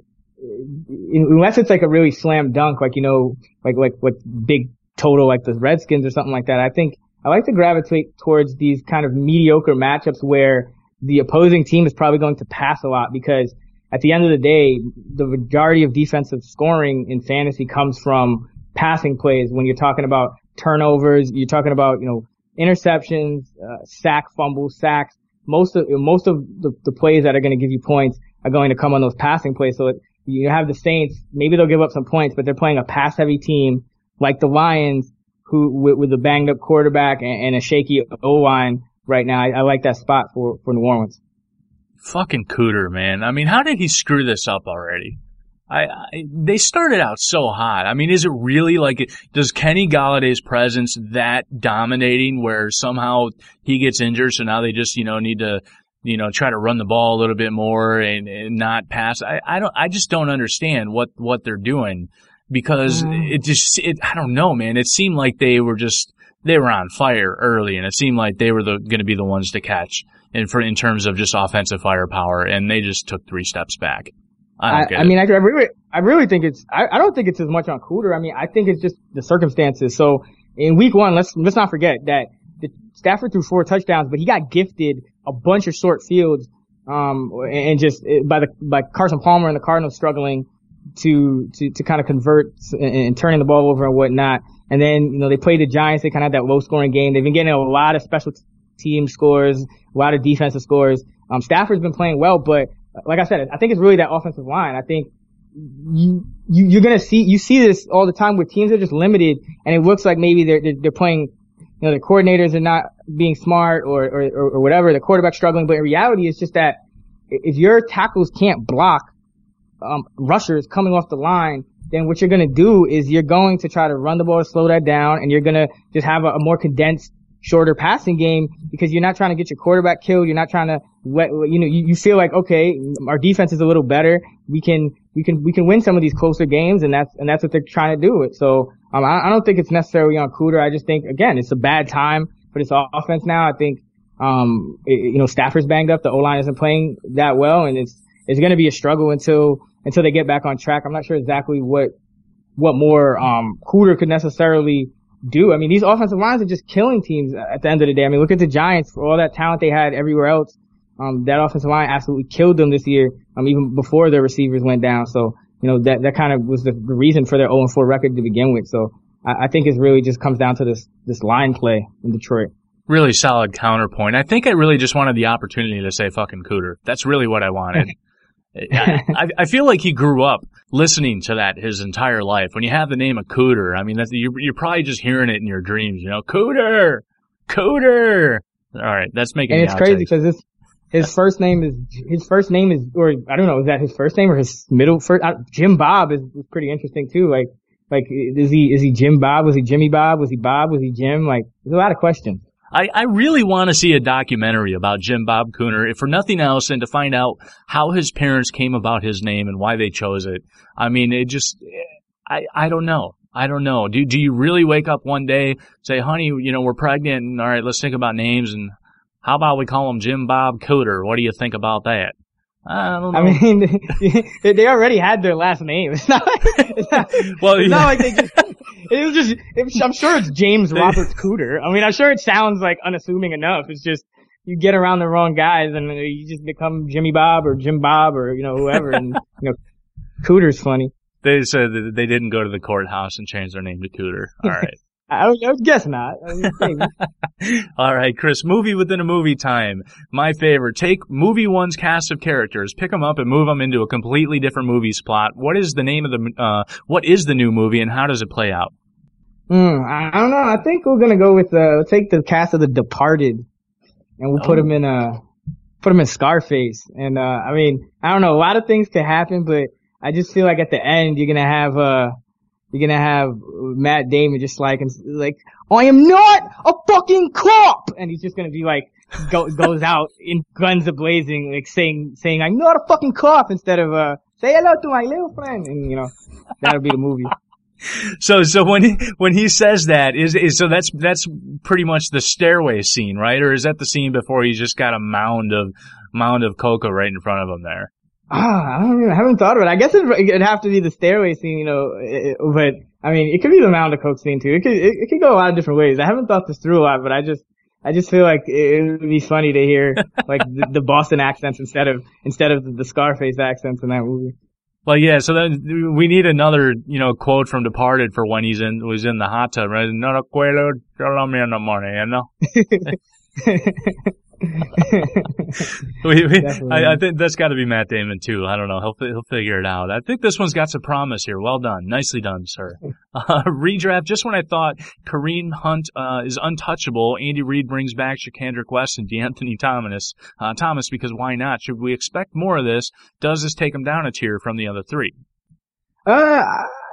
unless it's like a really slam dunk, like, you know, like, like, like big total, like the Redskins or something like that. I think I like to gravitate towards these kind of mediocre matchups where the opposing team is probably going to pass a lot, because at the end of the day, the majority of defensive scoring in fantasy comes from passing plays. When you're talking about turnovers, you're talking about, you know, interceptions, uh, sack, fumbles, sacks. Most of, most of the, the plays that are going to give you points are going to come on those passing plays. So it, you have the Saints, maybe they'll give up some points, but they're playing a pass heavy team like the Lions, who, with, with a banged up quarterback and, and a shaky O-line right now. I, I like that spot for, for New Orleans. Fucking Cooter, man. I mean, how did he screw this up already? I, I they started out so hot. I mean, is it really like, does Kenny Galladay's presence that dominating where somehow he gets injured, so now they just, you know, need to, you know, try to run the ball a little bit more and, and not pass? I, I don't, I just don't understand what, what they're doing, because mm. it just, it, I don't know, man. It seemed like they were just, they were on fire early, and it seemed like they were the, going to be the ones to catch. In for in terms of just offensive firepower, and they just took three steps back. I don't I, get I it. mean, I, I really, I really think it's. I, I don't think it's as much on Cooter. I mean, I think it's just the circumstances. So in week one, let's let's not forget that the Stafford threw four touchdowns, but he got gifted a bunch of short fields, um, and just by the by Carson Palmer and the Cardinals struggling to to to kind of convert and, and turning the ball over and whatnot. And then, you know, they played the Giants. They kind of had that low scoring game. They've been getting a lot of special team scores, a lot of defensive scores. Um, Stafford's been playing well, but like I said, I think it's really that offensive line. I think you, you, you're gonna see, you see this all the time where teams are just limited, and it looks like maybe they're, they're, they're playing, you know, the coordinators are not being smart or, or, or whatever, the quarterback's struggling, but in reality, it's just that if your tackles can't block, um, rushers coming off the line, then what you're gonna do is you're going to try to run the ball to slow that down, and you're gonna just have a, a more condensed, shorter passing game, because you're not trying to get your quarterback killed. You're not trying to let, you know, you, you feel like, okay, our defense is a little better. We can, we can, we can win some of these closer games, and that's, and that's what they're trying to do. It. So, um, I, I don't think it's necessarily on Cooter. I just think, again, it's a bad time for this offense now. I think, um, it, you know, Stafford's banged up. The O-line isn't playing that well, and it's, it's going to be a struggle until, until they get back on track. I'm not sure exactly what, what more, um, Cooter could necessarily do. I mean, these offensive lines are just killing teams at the end of the day. I mean, look at the Giants, for all that talent they had everywhere else. Um, that offensive line absolutely killed them this year. um, even before their receivers went down. So, you know, that, that kind of was the, the reason for their oh and four record to begin with. So I, I think it really just comes down to this, this line play in Detroit. Really solid counterpoint. I think I really just wanted the opportunity to say fucking Cooter. That's really what I wanted. I, I feel like he grew up listening to that his entire life. When you have the name of Cooter, I mean, that's, you're, you're probably just hearing it in your dreams, you know, Cooter, Cooter. All right, that's making. And it's crazy because his his first name is his first name is, or I don't know, is that his first name or his middle first? Uh, Jim Bob is, is pretty interesting too. Like, like is he is he Jim Bob? Was he Jimmy Bob? Was he Bob? Was he Jim? Like, there's a lot of questions. I, I really want to see a documentary about Jim Bob Cooter, if for nothing else, and to find out how his parents came about his name and why they chose it. I mean, it just, I, I don't know. I don't know. Do, do you really wake up one day, say, honey, you know, we're pregnant, and all right, let's think about names, and how about we call him Jim Bob Cooter? What do you think about that? I don't know. I mean, they already had their last name. It's not like, it's not, well, it's yeah. not like they just, it was just, it, I'm sure it's James Robert Cooter. I mean, I'm sure it sounds like unassuming enough. It's just, you get around the wrong guys and you just become Jimmy Bob or Jim Bob or, you know, whoever. And, you know, Cooter's funny. They said that they didn't go to the courthouse and change their name to Cooter. All right. I would, I would guess not. I mean, all right, Chris, movie within a movie time. My favorite. Take movie one's cast of characters, pick them up and move them into a completely different movie's plot. What is the name of the, uh, what is the new movie and how does it play out? Mm, I don't know. I think we're going to go with, uh, take the cast of The Departed and we'll oh. put them in, uh, put them in Scarface. And, uh, I mean, I don't know. A lot of things could happen, but I just feel like at the end you're going to have, uh, You're gonna have Matt Damon just like, like, I am not a fucking cop! And he's just gonna be like, go, goes out in guns a-blazing, like saying, saying, I'm not a fucking cop instead of, uh, say hello to my little friend. And, you know, that'll be the movie. So, so when he, when he says that, is, is, so that's, that's pretty much the stairway scene, right? Or is that the scene before he's just got a mound of, mound of cocoa right in front of him there? Ah, I don't know. I haven't thought of it. I guess it'd, it'd have to be the stairway scene, you know, it, but I mean, it could be the mound of coke scene too. It could, it, it could go a lot of different ways. I haven't thought this through a lot, but I just, I just feel like it, it would be funny to hear like the, the Boston accents instead of, instead of the, the Scarface accents in that movie. Well, yeah, so then we need another, you know, quote from Departed for when he's in, was in the hot tub, right? No recuerdo, solo me en la mañana. we, we, I, I think that's got to be Matt Damon too. I don't know. He'll he'll figure it out. I think this one's got some promise here. Well done, nicely done, sir. Uh, redraft. Just when I thought Kareem Hunt uh, is untouchable, Andy Reid brings back Shakandrick West and DeAnthony Thomas. Uh, Thomas, because why not? Should we expect more of this? Does this take him down a tier from the other three? Uh,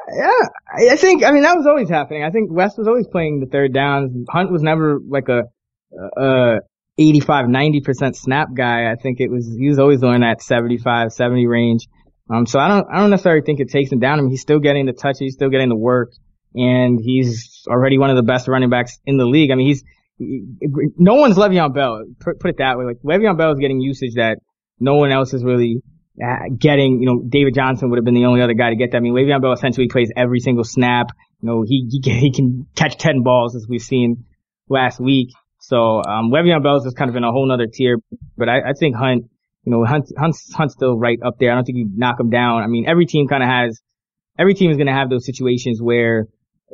yeah. I think. I mean, that was always happening. I think West was always playing the third downs. Hunt was never like a. Uh, eighty-five, ninety percent snap guy. I think it was, he was always on that seventy-five, seventy range. Um, so I don't, I don't necessarily think it takes him down. I mean, he's still getting the touches, he's still getting the work, and he's already one of the best running backs in the league. I mean, he's, he, no one's Le'Veon Bell. Put, put it that way. Like, Le'Veon Bell is getting usage that no one else is really uh, getting. You know, David Johnson would have been the only other guy to get that. I mean, Le'Veon Bell essentially plays every single snap. You know, he, he, he can catch ten balls as we've seen last week. So, um, Le'Veon Bell is just kind of in a whole nother tier, but I, I think Hunt, you know, Hunt, Hunt's, Hunt's still right up there. I don't think you knock him down. I mean, every team kind of has, every team is going to have those situations where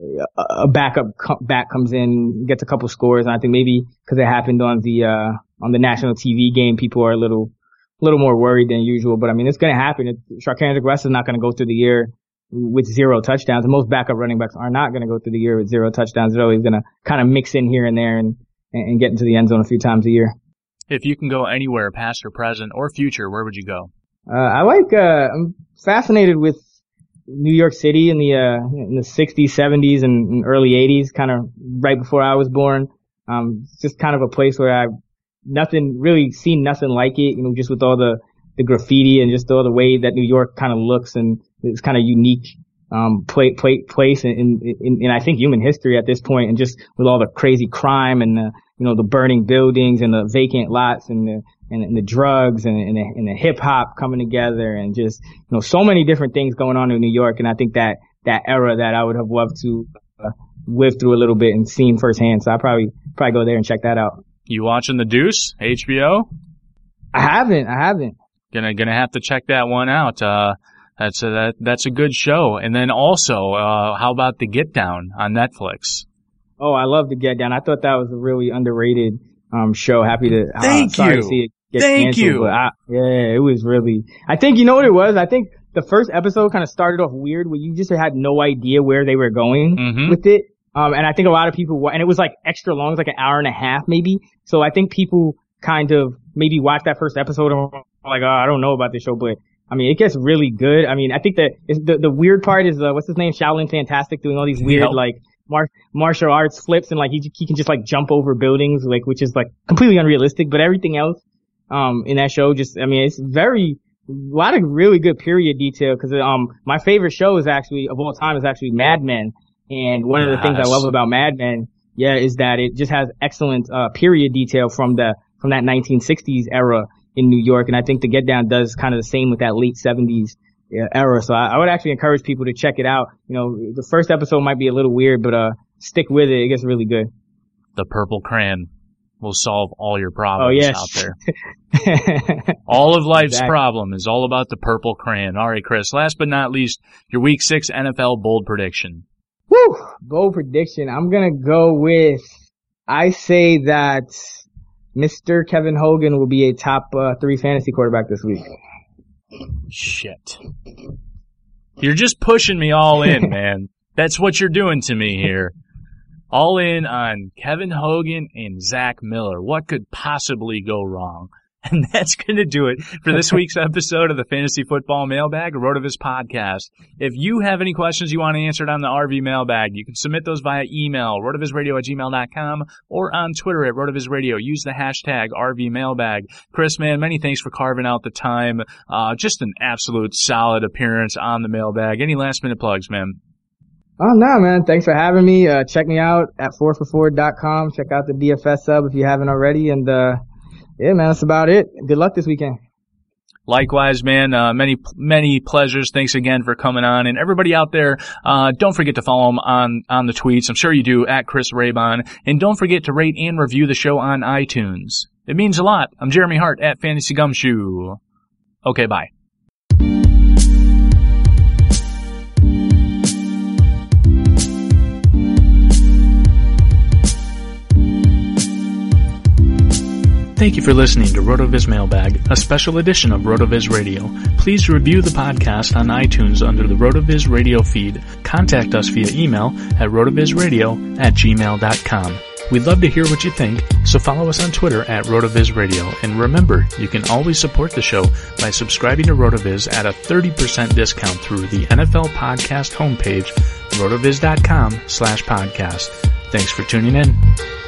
a backup back comes in, gets a couple scores, and I think maybe because it happened on the, uh, on the national T V game, people are a little, little more worried than usual, but I mean, it's going to happen. Shakandrick West is not going to go through the year with zero touchdowns, and most backup running backs are not going to go through the year with zero touchdowns. They're always going to kind of mix in here and there and, and get into the end zone a few times a year. If you can go anywhere, past or present or future, where would you go? Uh, I like, uh, I'm fascinated with New York City in the, uh, in the sixties, seventies, and, and early eighties, kind of right before I was born. Um, it's just kind of a place where I've nothing, really seen nothing like it, you know, just with all the, the graffiti and just all the way that New York kind of looks, and it's kind of unique. Um, play, play, place in, in, in, I think human history at this point, and just with all the crazy crime and the, you know, the burning buildings and the vacant lots and the, and, and the drugs and, and the, and the hip hop coming together, and just, you know, so many different things going on in New York. And I think that, that era that I would have loved to uh, live through a little bit and seen firsthand. So I probably, probably go there and check that out. You watching The Deuce, H B O? I haven't, I haven't. Gonna gonna have to check that one out. Uh, that's a that, that's a good show. And then also, uh, how about The Get Down on Netflix? Oh, I love The Get Down. I thought that was a really underrated um show. Happy to uh, thank sorry you. to see it get Thank canceled, you. But I, yeah, it was really. I think you know what it was. I think the first episode kind of started off weird, where you just had no idea where they were going mm-hmm. with it. Um, and I think a lot of people, and it was like extra long, it was like an hour and a half maybe. So I think people kind of maybe watched that first episode and were like, oh, I don't know about this show, but I mean, it gets really good. I mean, I think that the the weird part is uh, what's his name, Shaolin Fantastic, doing all these weird yep. like mar- martial arts flips, and like he he can just like jump over buildings, like which is like completely unrealistic. But everything else um in that show, just I mean, it's very a lot of really good period detail. Because um my favorite show is actually of all time is actually Mad Men, and one of the yes. things I love about Mad Men, yeah, is that it just has excellent uh period detail from the from that nineteen sixties era in New York, and I think The Get Down does kind of the same with that late seventies era. So I, I would actually encourage people to check it out. You know, the first episode might be a little weird, but uh, stick with it. It gets really good. The Purple Crayon will solve all your problems oh, yes. out there. All of life's exactly. problem is all about the Purple Crayon. All right, Chris. Last but not least, your Week Six N F L bold prediction. Woo! Bold prediction. I'm gonna go with. I say that Mister Kevin Hogan will be a top uh, three fantasy quarterback this week. Shit. You're just pushing me all in, man. That's what you're doing to me here. All in on Kevin Hogan and Zach Miller. What could possibly go wrong? And that's going to do it for this week's episode of the Fantasy Football Mailbag, a RotoViz podcast. If you have any questions you want answered on the R V Mailbag, you can submit those via email, rotovizradio at gmail dot com, or on Twitter at rotovizradio. Use the hashtag R V Mailbag. Chris, man, many thanks for carving out the time. Uh, just an absolute solid appearance on the mailbag. Any last minute plugs, man? Oh, no, man. Thanks for having me. Uh, check me out at four for four dot com. Check out the D F S sub if you haven't already. And, uh, yeah, man, that's about it. Good luck this weekend. Likewise, man. Uh, many, many pleasures. Thanks again for coming on. And everybody out there, uh, don't forget to follow him on, on the tweets. I'm sure you do, at Chris Raybon. And don't forget to rate and review the show on iTunes. It means a lot. I'm Jeremy Hart at Fantasy Gumshoe. Okay, bye. Thank you for listening to RotoViz Mailbag, a special edition of RotoViz Radio. Please review the podcast on iTunes under the RotoViz Radio feed. Contact us via email at rotovizradio at gmail dot com. We'd love to hear what you think, so follow us on Twitter at RotoViz Radio. And remember, you can always support the show by subscribing to RotoViz at a thirty percent discount through the N F L podcast homepage, rotoviz dot com slash podcast. Thanks for tuning in.